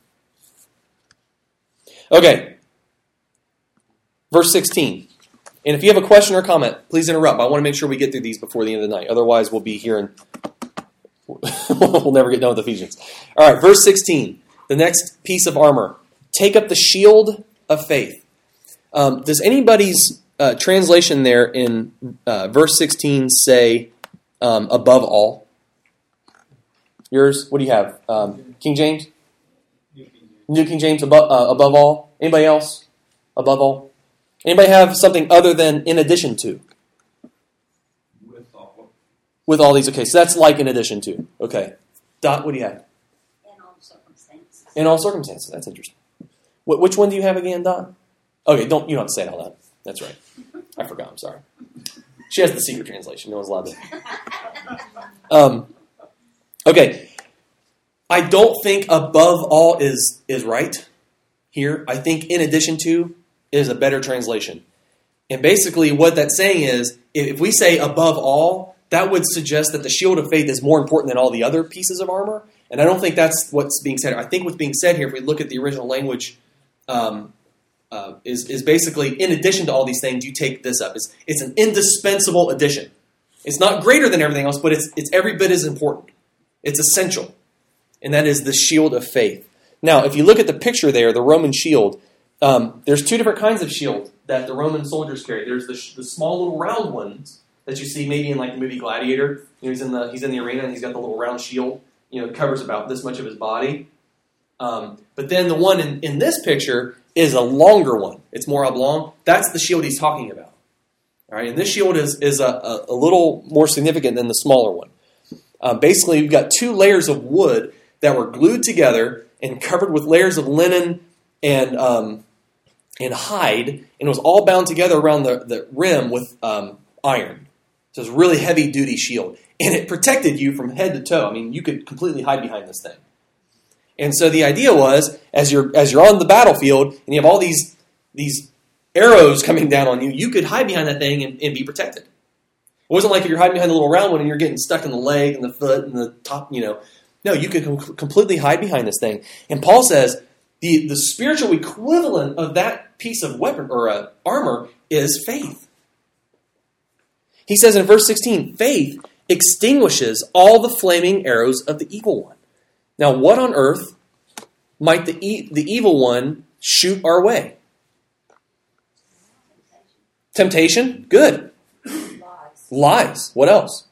Okay. Verse sixteen. And if you have a question or comment, please interrupt. I want to make sure we get through these before the end of the night. Otherwise, we'll be here and we'll never get done with Ephesians. All right, verse sixteen. The next piece of armor. Take up the shield of faith. Um, does anybody's uh, translation there in uh, verse sixteen say um, above all? Yours? What do you have? Um, King James? New King James above, uh, above all? Anybody else? Above all? Anybody have something other than in addition to? With all. With all these. Okay, so that's like in addition to. Okay. Dot, what do you have? In all circumstances. In all circumstances. That's interesting. What, which one do you have again, Dot? Okay, don't you don't have to say it all that. That's right. I forgot. I'm sorry. She has the secret translation. No one's allowed to. Um, okay. I don't think above all is is right here. I think in addition to is a better translation. And basically what that's saying is, if we say above all, that would suggest that the shield of faith is more important than all the other pieces of armor. And I don't think that's what's being said. I think what's being said here, if we look at the original language, um, uh, is, is basically, in addition to all these things, you take this up. It's, it's an indispensable addition. It's not greater than everything else, but it's, it's every bit as important. It's essential. And that is the shield of faith. Now, if you look at the picture there, the Roman shield, um, there's two different kinds of shield that the Roman soldiers carry. There's the, the small little round ones that you see maybe in like the movie Gladiator. You know, he's in the he's in the arena and he's got the little round shield. You know, it covers about this much of his body. Um, but then the one in, in this picture is a longer one. It's more oblong. That's the shield he's talking about. All right, and this shield is is a, a, a little more significant than the smaller one. Uh, basically, you've got two layers of wood that were glued together and covered with layers of linen and um, and hide, and it was all bound together around the, the rim with um, iron. So it's a really heavy-duty shield. And it protected you from head to toe. I mean, you could completely hide behind this thing. And so the idea was, as you're as you're on the battlefield, and you have all these, these arrows coming down on you, you could hide behind that thing and, and be protected. It wasn't like if you're hiding behind the little round one and you're getting stuck in the leg and the foot and the top, you know. No, you could com- completely hide behind this thing. And Paul says the, the spiritual equivalent of that piece of weapon or uh, armor is faith. He says in verse sixteen, faith extinguishes all the flaming arrows of the evil one. Now, what on earth might the e- the evil one shoot our way? Temptation? Good. Lies. Lies. What else?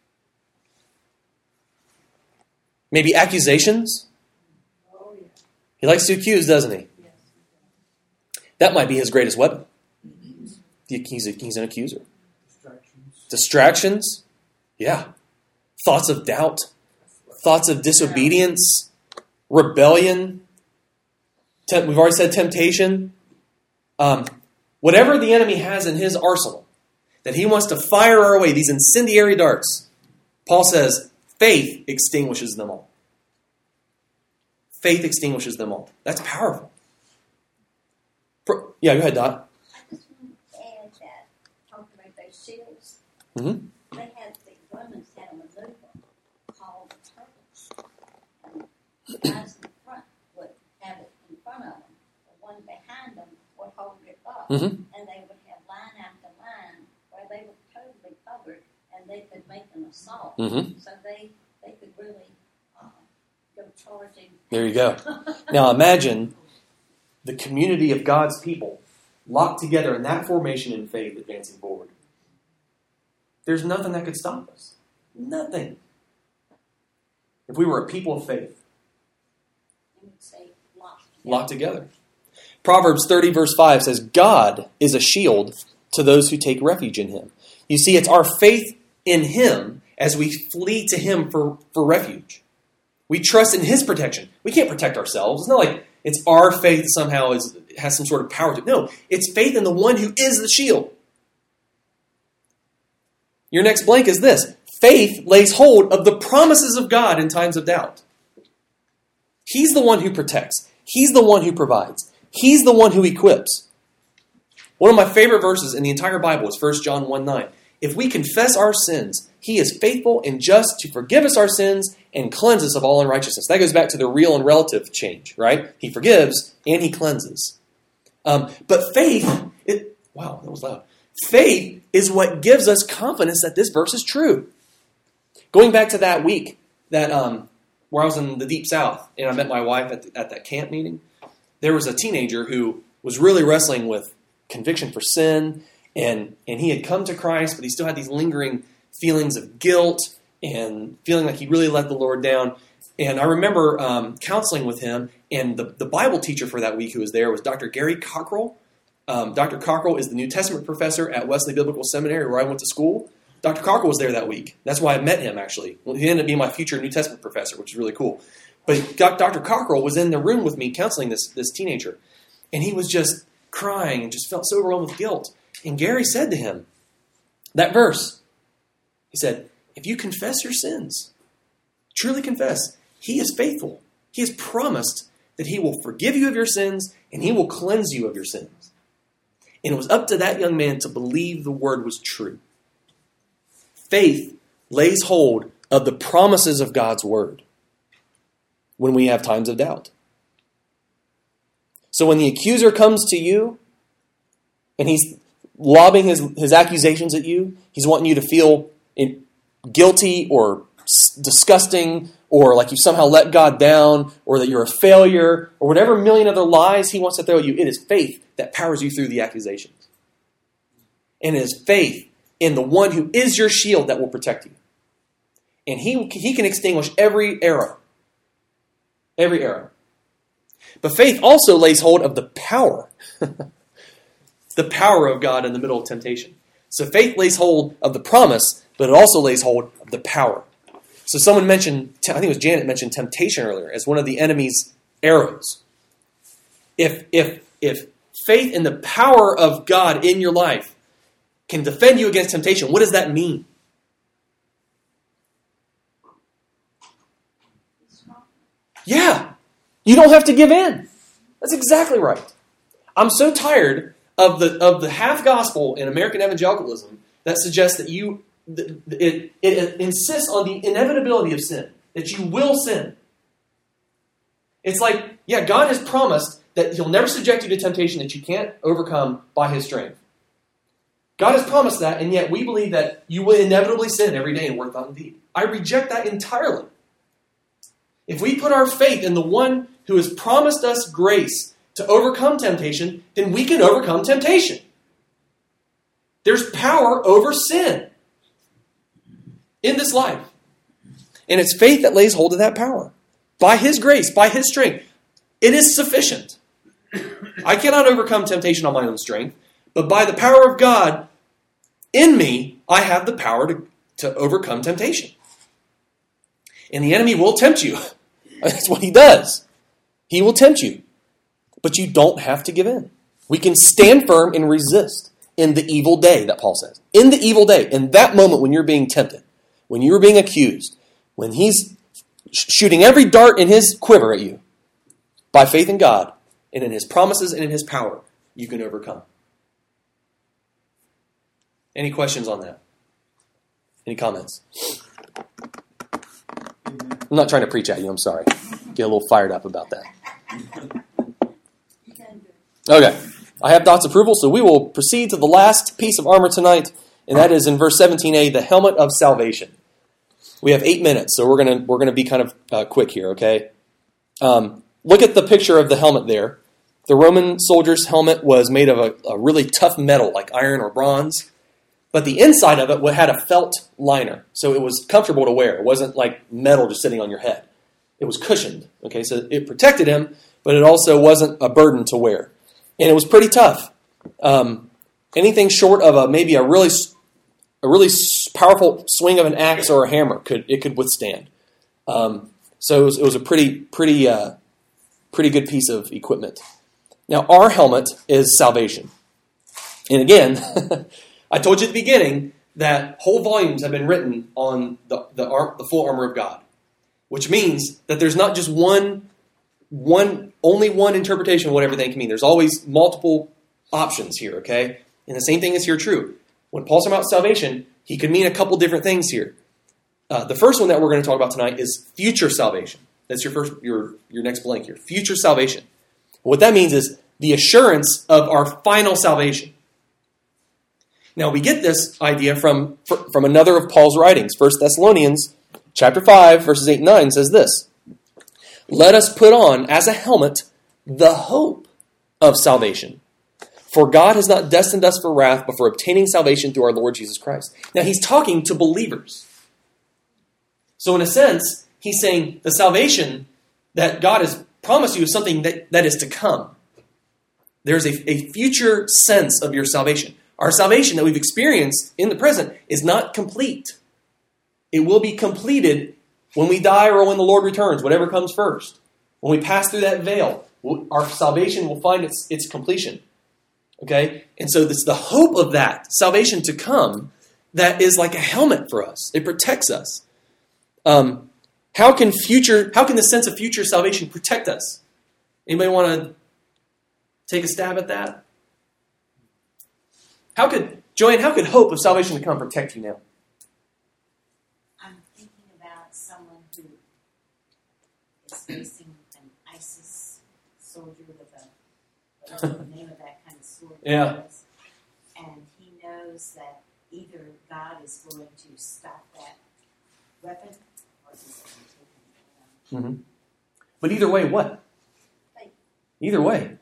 Maybe accusations? Oh, yeah. He likes to accuse, doesn't he? Yes. That might be his greatest weapon. He's, a, he's an accuser. Distractions. Distractions? Yeah. Thoughts of doubt. Thoughts of disobedience. Rebellion. Tem- we've already said temptation. Um, whatever the enemy has in his arsenal that he wants to fire our way, these incendiary darts, Paul says, faith extinguishes them all. Faith extinguishes them all. That's powerful. Pro- yeah, go ahead, Dot. I just want to add that, talking about those shields, Mm-hmm. they had, the Romans had a maneuver called the turtles. And the guys in the front would have it in front of them. The one behind them would hold it up. Mm-hmm. And they would have line after line where they were totally covered and they could make an assault. Mm-hmm. So they, they could really uh, go charging. There you go. Now imagine the community of God's people locked together in that formation in faith advancing forward. There's nothing that could stop us. Nothing. If we were a people of faith, And would say locked together. locked together. Proverbs thirty verse five says, God is a shield to those who take refuge in him. You see, it's our faith in him as we flee to him for, for refuge. We trust in his protection. We can't protect ourselves. It's not like it's our faith that somehow is, has some sort of power to it. No, it's faith in the one who is the shield. Your next blank is this. Faith lays hold of the promises of God in times of doubt. He's the one who protects. He's the one who provides. He's the one who equips. One of my favorite verses in the entire Bible is First John one nine. If we confess our sins, he is faithful and just to forgive us our sins and cleanse us of all unrighteousness. That goes back to the real and relative change, right? He forgives and he cleanses. Um, but faith, it, wow, that was loud. Faith is what gives us confidence that this verse is true. Going back to that week that um, where I was in the Deep South and I met my wife at, the, at that camp meeting, there was a teenager who was really wrestling with conviction for sin, and and he had come to Christ, but he still had these lingering feelings of guilt and feeling like he really let the Lord down. And I remember um, counseling with him, and the, the Bible teacher for that week who was there was Doctor Gary Cockrell. Um, Doctor Cockrell is the New Testament professor at Wesley Biblical Seminary where I went to school. Doctor Cockrell was there that week. That's why I met him, actually. Well, he ended up being my future New Testament professor, which is really cool. But Doctor Cockrell was in the room with me counseling this, this teenager, and he was just crying and just felt so overwhelmed with guilt. And Gary said to him, that verse, he said, if you confess your sins, truly confess, he is faithful. He has promised that he will forgive you of your sins and he will cleanse you of your sins. And it was up to that young man to believe the word was true. Faith lays hold of the promises of God's word when we have times of doubt. So when the accuser comes to you and he's lobbing his, his accusations at you, he's wanting you to feel in, guilty or s- disgusting or like you somehow let God down or that you're a failure or whatever million other lies he wants to throw at you, it is faith that powers you through the accusations. And it is faith in the one who is your shield that will protect you. And he, he can extinguish every arrow. Every arrow. But faith also lays hold of the power. The power of God in the middle of temptation. So faith lays hold of the promise, but it also lays hold of the power. So someone mentioned, I think it was Janet mentioned temptation earlier as one of the enemy's arrows. If, if, if faith in the power of God in your life can defend you against temptation, what does that mean? Yeah, you don't have to give in. That's exactly right. I'm so tired of the of the half gospel in American evangelicalism that suggests that you it, it, it insists on the inevitability of sin, that you will sin. It's like, yeah, God has promised that he'll never subject you to temptation that you can't overcome by his strength. God has promised that, and yet we believe that you will inevitably sin every day in word, thought, and deed. I reject that entirely. If we put our faith in the one who has promised us grace to overcome temptation, then we can overcome temptation. There's power over sin in this life. And it's faith that lays hold of that power. By His grace, by His strength. It is sufficient. I cannot overcome temptation on my own strength, but by the power of God in me, I have the power to, to overcome temptation. And the enemy will tempt you. That's what he does. He will tempt you. But you don't have to give in. We can stand firm and resist in the evil day, that Paul says. In the evil day, in that moment when you're being tempted, when you're being accused, when he's shooting every dart in his quiver at you, by faith in God, and in His promises and in His power, you can overcome. Any questions on that? Any comments? Amen. I'm not trying to preach at you, I'm sorry. Get a little fired up about that. Okay, I have Dot's approval, so we will proceed to the last piece of armor tonight, and that is in verse seventeen a, the helmet of salvation. We have eight minutes, so we're gonna we're gonna be kind of uh, quick here, okay? Um, look at the picture of the helmet there. The Roman soldier's helmet was made of a, a really tough metal, like iron or bronze, but the inside of it had a felt liner, so it was comfortable to wear. It wasn't like metal just sitting on your head. It was cushioned, okay? So it protected him, but it also wasn't a burden to wear. And it was pretty tough. Um, anything short of a maybe a really a really powerful swing of an axe or a hammer could it could withstand. Um, so it was, it was a pretty pretty uh, pretty good piece of equipment. Now our helmet is salvation, and again, I told you at the beginning that whole volumes have been written on the the, ar- the full armor of God, which means that there's not just one. One only one interpretation of what everything can mean. There's always multiple options here, okay? And the same thing is here true. When Paul's talking about salvation, he could mean a couple different things here. Uh, the first one that we're going to talk about tonight is future salvation. That's your first, your your next blank here. Future salvation. What that means is the assurance of our final salvation. Now we get this idea from from another of Paul's writings. First Thessalonians chapter five, verses eight and nine says this. Let us put on, as a helmet, the hope of salvation. For God has not destined us for wrath, but for obtaining salvation through our Lord Jesus Christ. Now, he's talking to believers. So, in a sense, he's saying the salvation that God has promised you is something that, that is to come. There's a, a future sense of your salvation. Our salvation that we've experienced in the present is not complete. It will be completed when we die or when the Lord returns, whatever comes first. When we pass through that veil, our salvation will find its, its completion. Okay? And so it's the hope of that salvation to come that is like a helmet for us. It protects us. Um, how can future, how can the sense of future salvation protect us? Anybody want to take a stab at that? How could, Joanne, how could hope of salvation to come protect you now? I'm thinking about someone who is facing an ISIS soldier with a, whatever the name of that kind of sword Yeah. is, and he knows that either God is going to stop that weapon or he's going to take him down. Mm-hmm. But either way, what? Either way.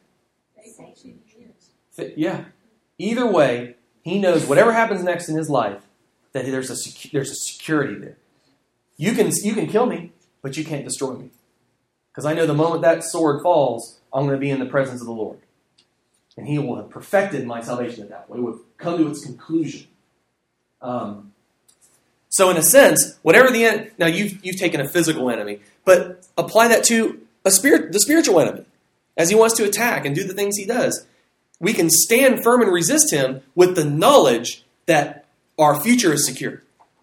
Yeah. Either way, he knows whatever happens next in his life, that there's a secu- there's a security there. You can you can kill me, but you can't destroy me. Because I know the moment that sword falls, I'm going to be in the presence of the Lord. And he will have perfected my salvation at that point. It will have come to its conclusion. Um, so in a sense, whatever the en- now you've you've taken a physical enemy, but apply that to a spirit the spiritual enemy. As he wants to attack and do the things he does. We can stand firm and resist him with the knowledge that our future is secure.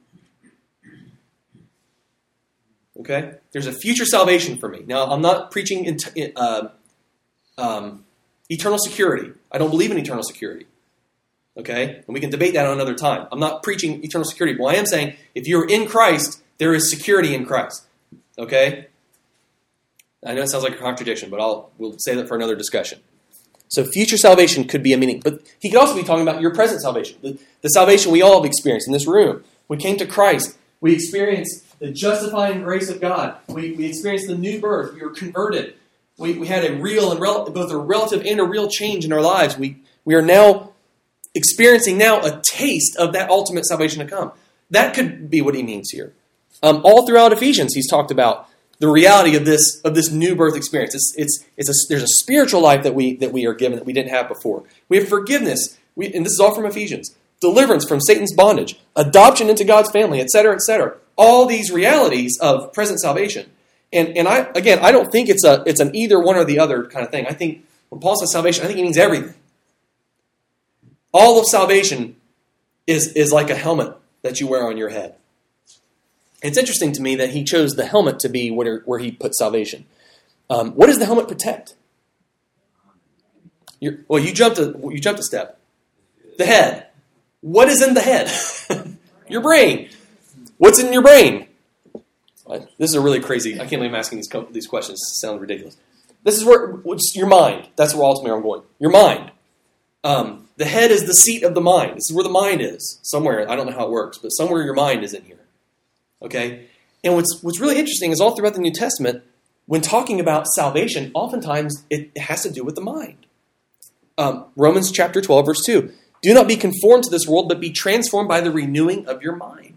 Okay? There's a future salvation for me. Now, I'm not preaching in, uh, um, eternal security. I don't believe in eternal security. Okay? And we can debate that on another time. I'm not preaching eternal security. Well, I am saying if you're in Christ, there is security in Christ. Okay? I know it sounds like a contradiction, but I'll we'll say that for another discussion. So future salvation could be a meaning. But he could also be talking about your present salvation. The, the salvation we all have experienced in this room. We came to Christ. We experienced the justifying grace of God. We, we experienced the new birth. We were converted. We, we had a real and rel- both a relative and a real change in our lives. We we are now experiencing now a taste of that ultimate salvation to come. That could be what he means here. Um, all throughout Ephesians, he's talked about the reality of this of this new birth experience. It's it's it's a, there's a spiritual life that we that we are given that we didn't have before. We have forgiveness. We, and this is all from Ephesians. Deliverance from Satan's bondage, adoption into God's family, et cetera, et cetera. All these realities of present salvation. And and I again, I don't think it's a it's an either one or the other kind of thing. I think when Paul says salvation, I think he means everything. All of salvation is is like a helmet that you wear on your head. It's interesting to me that he chose the helmet to be where, where he put salvation. Um, what does the helmet protect? You're, well, you jumped a you jumped a step. The head. What is in the head? Your brain. What's in your brain? This is a really crazy. I can't believe I'm asking these these questions. It sounds ridiculous. This is where it's your mind. That's where ultimately I'm going. Your mind. Um, the head is the seat of the mind. This is where the mind is. Somewhere. I don't know how it works, but somewhere your mind is in here. Okay? And what's what's really interesting is all throughout the New Testament, when talking about salvation, oftentimes it has to do with the mind. Um, Romans chapter twelve, verse two. Do not be conformed to this world, but be transformed by the renewing of your mind.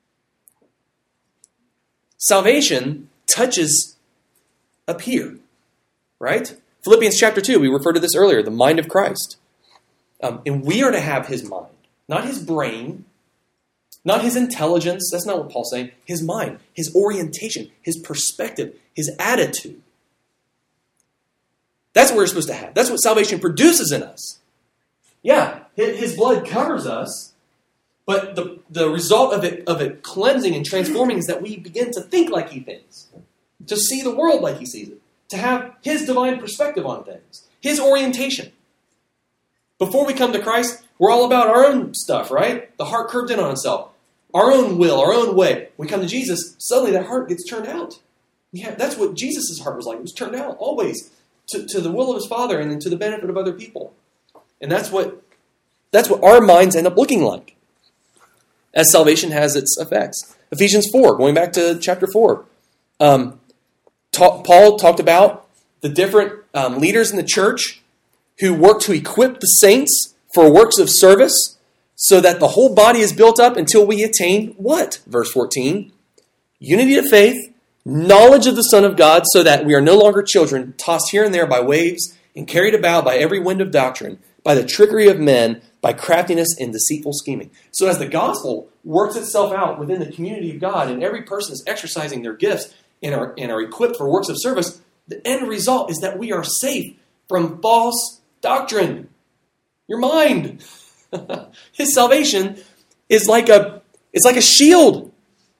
Salvation touches up here, right? Philippians chapter two, we referred to this earlier, the mind of Christ. Um, and we are to have his mind, not his brain, not his intelligence. That's not what Paul's saying. His mind, his orientation, his perspective, his attitude. That's what we're supposed to have. That's what salvation produces in us. Yeah, his blood covers us. But the, the result of it of it cleansing and transforming is that we begin to think like he thinks, to see the world like he sees it, to have his divine perspective on things, his orientation. Before we come to Christ, we're all about our own stuff, right? The heart curved in on itself, our own will, our own way. When we come to Jesus, suddenly that heart gets turned out. Yeah, that's what Jesus' heart was like. It was turned out always to, to the will of his Father and then to the benefit of other people. And that's what that's what our minds end up looking like as salvation has its effects. Ephesians four, going back to chapter four. Um, ta- Paul talked about the different um, leaders in the church who work to equip the saints for works of service so that the whole body is built up until we attain what? Verse fourteen. Unity of faith, knowledge of the Son of God, so that we are no longer children, tossed here and there by waves and carried about by every wind of doctrine, by the trickery of men, by craftiness and deceitful scheming. So as the gospel works itself out within the community of God and every person is exercising their gifts and are, and are equipped for works of service, the end result is that we are safe from false doctrine. Your mind. His salvation is like a, it's like a shield.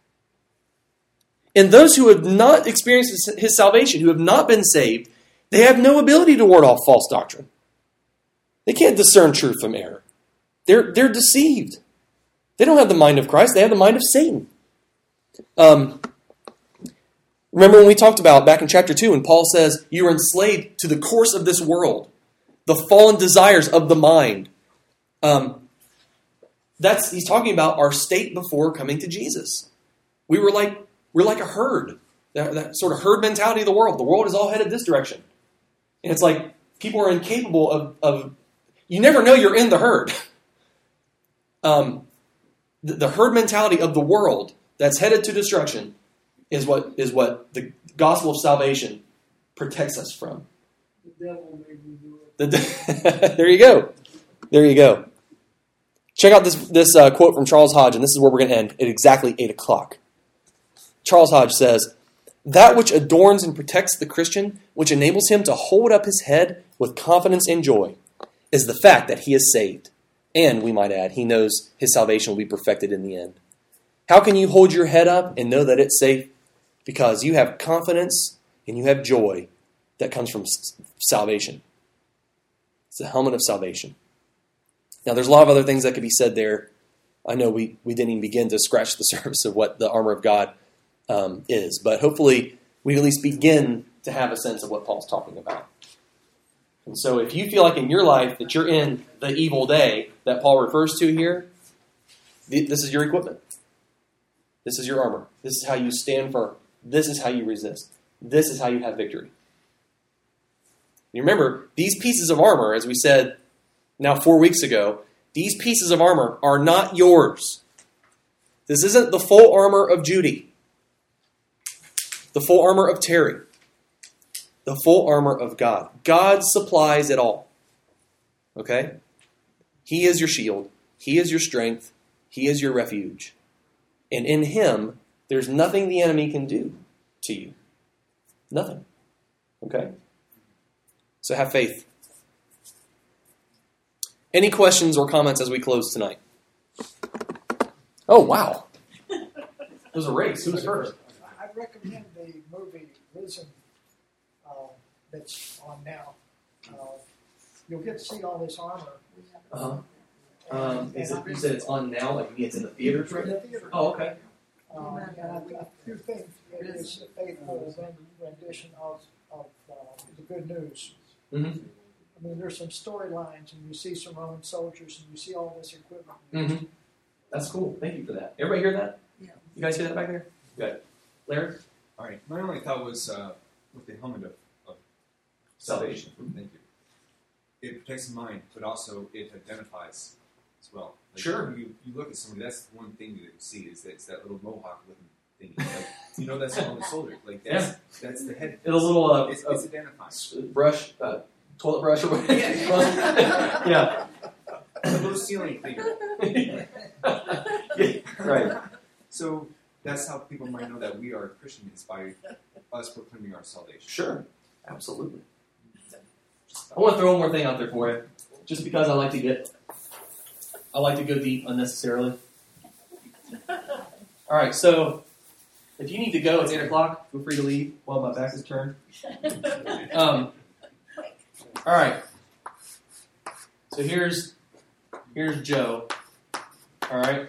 And those who have not experienced his salvation, who have not been saved, they have no ability to ward off false doctrine. They can't discern truth from error. They're, they're deceived. They don't have the mind of Christ. They have the mind of Satan. Um, remember when we talked about back in chapter two when Paul says, you are enslaved to the course of this world, the fallen desires of the mind. Um, that's he's talking about our state before coming to Jesus. We were like, we're like a herd. That, that sort of herd mentality of the world. The world is all headed this direction. And it's like people are incapable of, of you never know you're in the herd. Um, the, the herd mentality of the world that's headed to destruction is what is what the gospel of salvation protects us from. The devil made me do it. The de- there you go. There you go. Check out this this uh, quote from Charles Hodge, and this is where we're going to end at exactly eight o'clock. Charles Hodge says, that which adorns and protects the Christian, which enables him to hold up his head with confidence and joy, is the fact that he is saved. And, we might add, he knows his salvation will be perfected in the end. How can you hold your head up and know that it's safe? Because you have confidence and you have joy that comes from salvation. It's the helmet of salvation. Now, there's a lot of other things that could be said there. I know we, we didn't even begin to scratch the surface of what the armor of God um, is, but hopefully we at least begin to have a sense of what Paul's talking about. And so if you feel like in your life that you're in the evil day that Paul refers to here, this is your equipment. This is your armor. This is how you stand firm. This is how you resist. This is how you have victory. You remember, these pieces of armor, as we said now four weeks ago, these pieces of armor are not yours. This isn't the full armor of Judy, the full armor of Terry, the full armor of God. God supplies it all. Okay? He is your shield. He is your strength. He is your refuge. And in him, there's nothing the enemy can do to you. Nothing. Okay? So have faith. Any questions or comments as we close tonight? Oh, wow. It was a race. Who was first? I recommend the movie Risen uh, that's on now. Uh, you'll get to see all this armor. Uh-huh. Um, is it, you said it's on now, like it's in the theaters right now? Oh, okay. Uh, and I, I do think it is a faithful rendition of, of uh, the good news. Mm-hmm. I mean, there's some storylines, and you see some Roman soldiers, and you see all this equipment. Mm-hmm. That's cool. Thank you for that. Everybody hear that? Yeah. You guys hear that back there? Good. Larry? All right. My only thought was uh, with the helmet of, of Salvation. salvation. Thank you. It protects the mind, but also it identifies as well. Like Sure. You, you look at somebody, that's the one thing that you see is that it's that little mohawk looking thing. Like, you know, that's on the shoulder. Like that's Yeah. that's the head. A little uh, It's, uh, it's identifying. brush, uh, toilet brush or whatever. Yeah. Yeah. A little ceiling figure. Yeah, right. So that's how people might know that we are Christian is by us proclaiming our salvation. Sure. Absolutely. I want to throw one more thing out there for you, just because I like to get, I like to go deep unnecessarily. All right, so if you need to go, it's eight o'clock. Feel free to leave while my back is turned. Um, all right. So here's here's Joe. All right.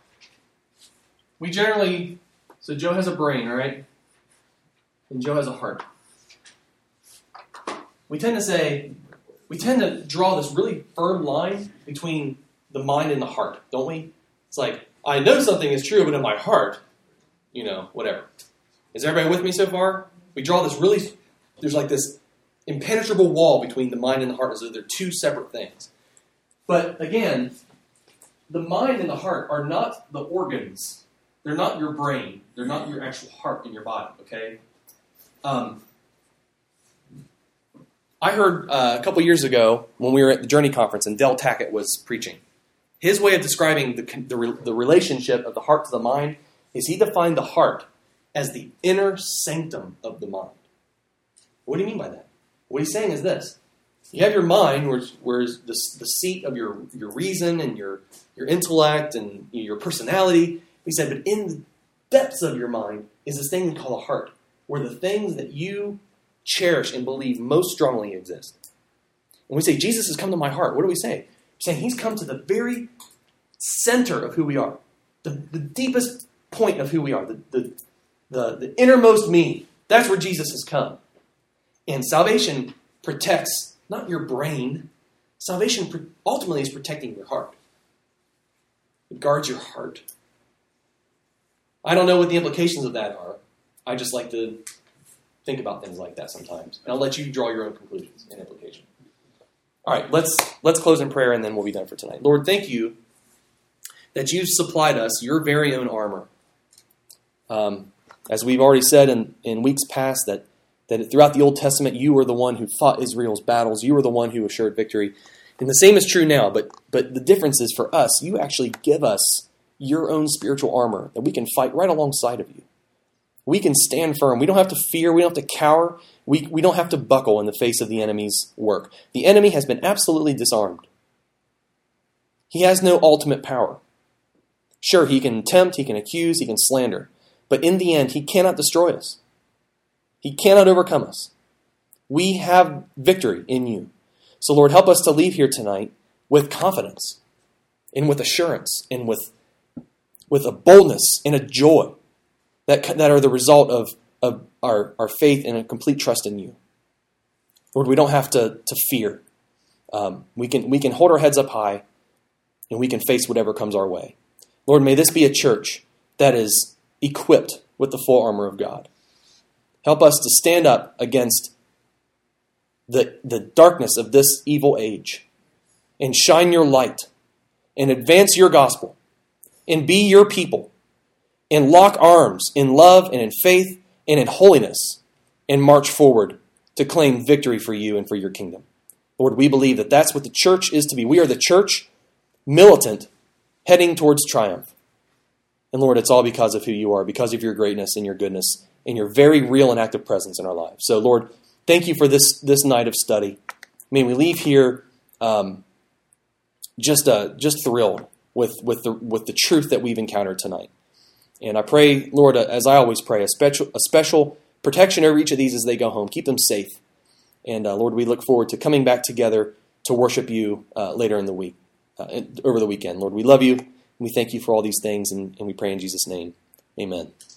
We generally, so Joe has a brain, all right, and Joe has a heart. We tend to say, we tend to draw this really firm line between the mind and the heart, don't we? It's like, I know something is true, but in my heart, you know, whatever. Is everybody with me so far? We draw this really, there's like this impenetrable wall between the mind and the heart as though they're two separate things. But again, the mind and the heart are not the organs. They're not your brain. They're not your actual heart in your body, okay? Um, I heard uh, a couple years ago when we were at the Journey Conference and Del Tackett was preaching. His way of describing the, the, the relationship of the heart to the mind is he defined the heart as the inner sanctum of the mind. What do you mean by that? What he's saying is this. You have your mind, where, where is the, the seat of your, your reason and your, your intellect and your personality. He said, but in the depths of your mind is this thing called a heart, where the things that you cherish and believe most strongly exist. When we say, Jesus has come to my heart, what do we say? We're saying he's come to the very center of who we are, the, the deepest point of who we are, the, the, the, the innermost me. That's where Jesus has come. And salvation protects not your brain. Salvation ultimately is protecting your heart. It guards your heart. I don't know what the implications of that are. I just like to think about things like that sometimes. And I'll let you draw your own conclusions and implications. All right, let's let's close in prayer and then we'll be done for tonight. Lord, thank you that you've supplied us your very own armor. Um, as we've already said in, in weeks past, that, that throughout the Old Testament, you were the one who fought Israel's battles. You were the one who assured victory. And the same is true now, but but the difference is for us, you actually give us your own spiritual armor that we can fight right alongside of you. We can stand firm. We don't have to fear. We don't have to cower. We, we don't have to buckle in the face of the enemy's work. The enemy has been absolutely disarmed. He has no ultimate power. Sure, he can tempt, he can accuse, he can slander. But in the end, he cannot destroy us. He cannot overcome us. We have victory in you. So Lord, help us to leave here tonight with confidence and with assurance and with, with a boldness and a joy that, that are the result of, of our, our faith and a complete trust in you. Lord, we don't have to, to fear. Um, we can, we can hold our heads up high and we can face whatever comes our way. Lord, may this be a church that is equipped with the full armor of God. Help us to stand up against the, the darkness of this evil age and shine your light and advance your gospel and be your people and lock arms in love and in faith and in holiness and march forward to claim victory for you and for your kingdom. Lord, we believe that that's what the church is to be. We are the church, militant, heading towards triumph. And Lord, it's all because of who you are, because of your greatness and your goodness and your very real and active presence in our lives. So Lord, thank you for this, this night of study. May we leave here um, just uh, just thrilled with, with, the, with the truth that we've encountered tonight. And I pray, Lord, as I always pray, a special, a special protection over each of these as they go home. Keep them safe. And uh, Lord, we look forward to coming back together to worship you uh, later in the week, uh, over the weekend. Lord, we love you. And we thank you for all these things, and, and we pray in Jesus' name. Amen.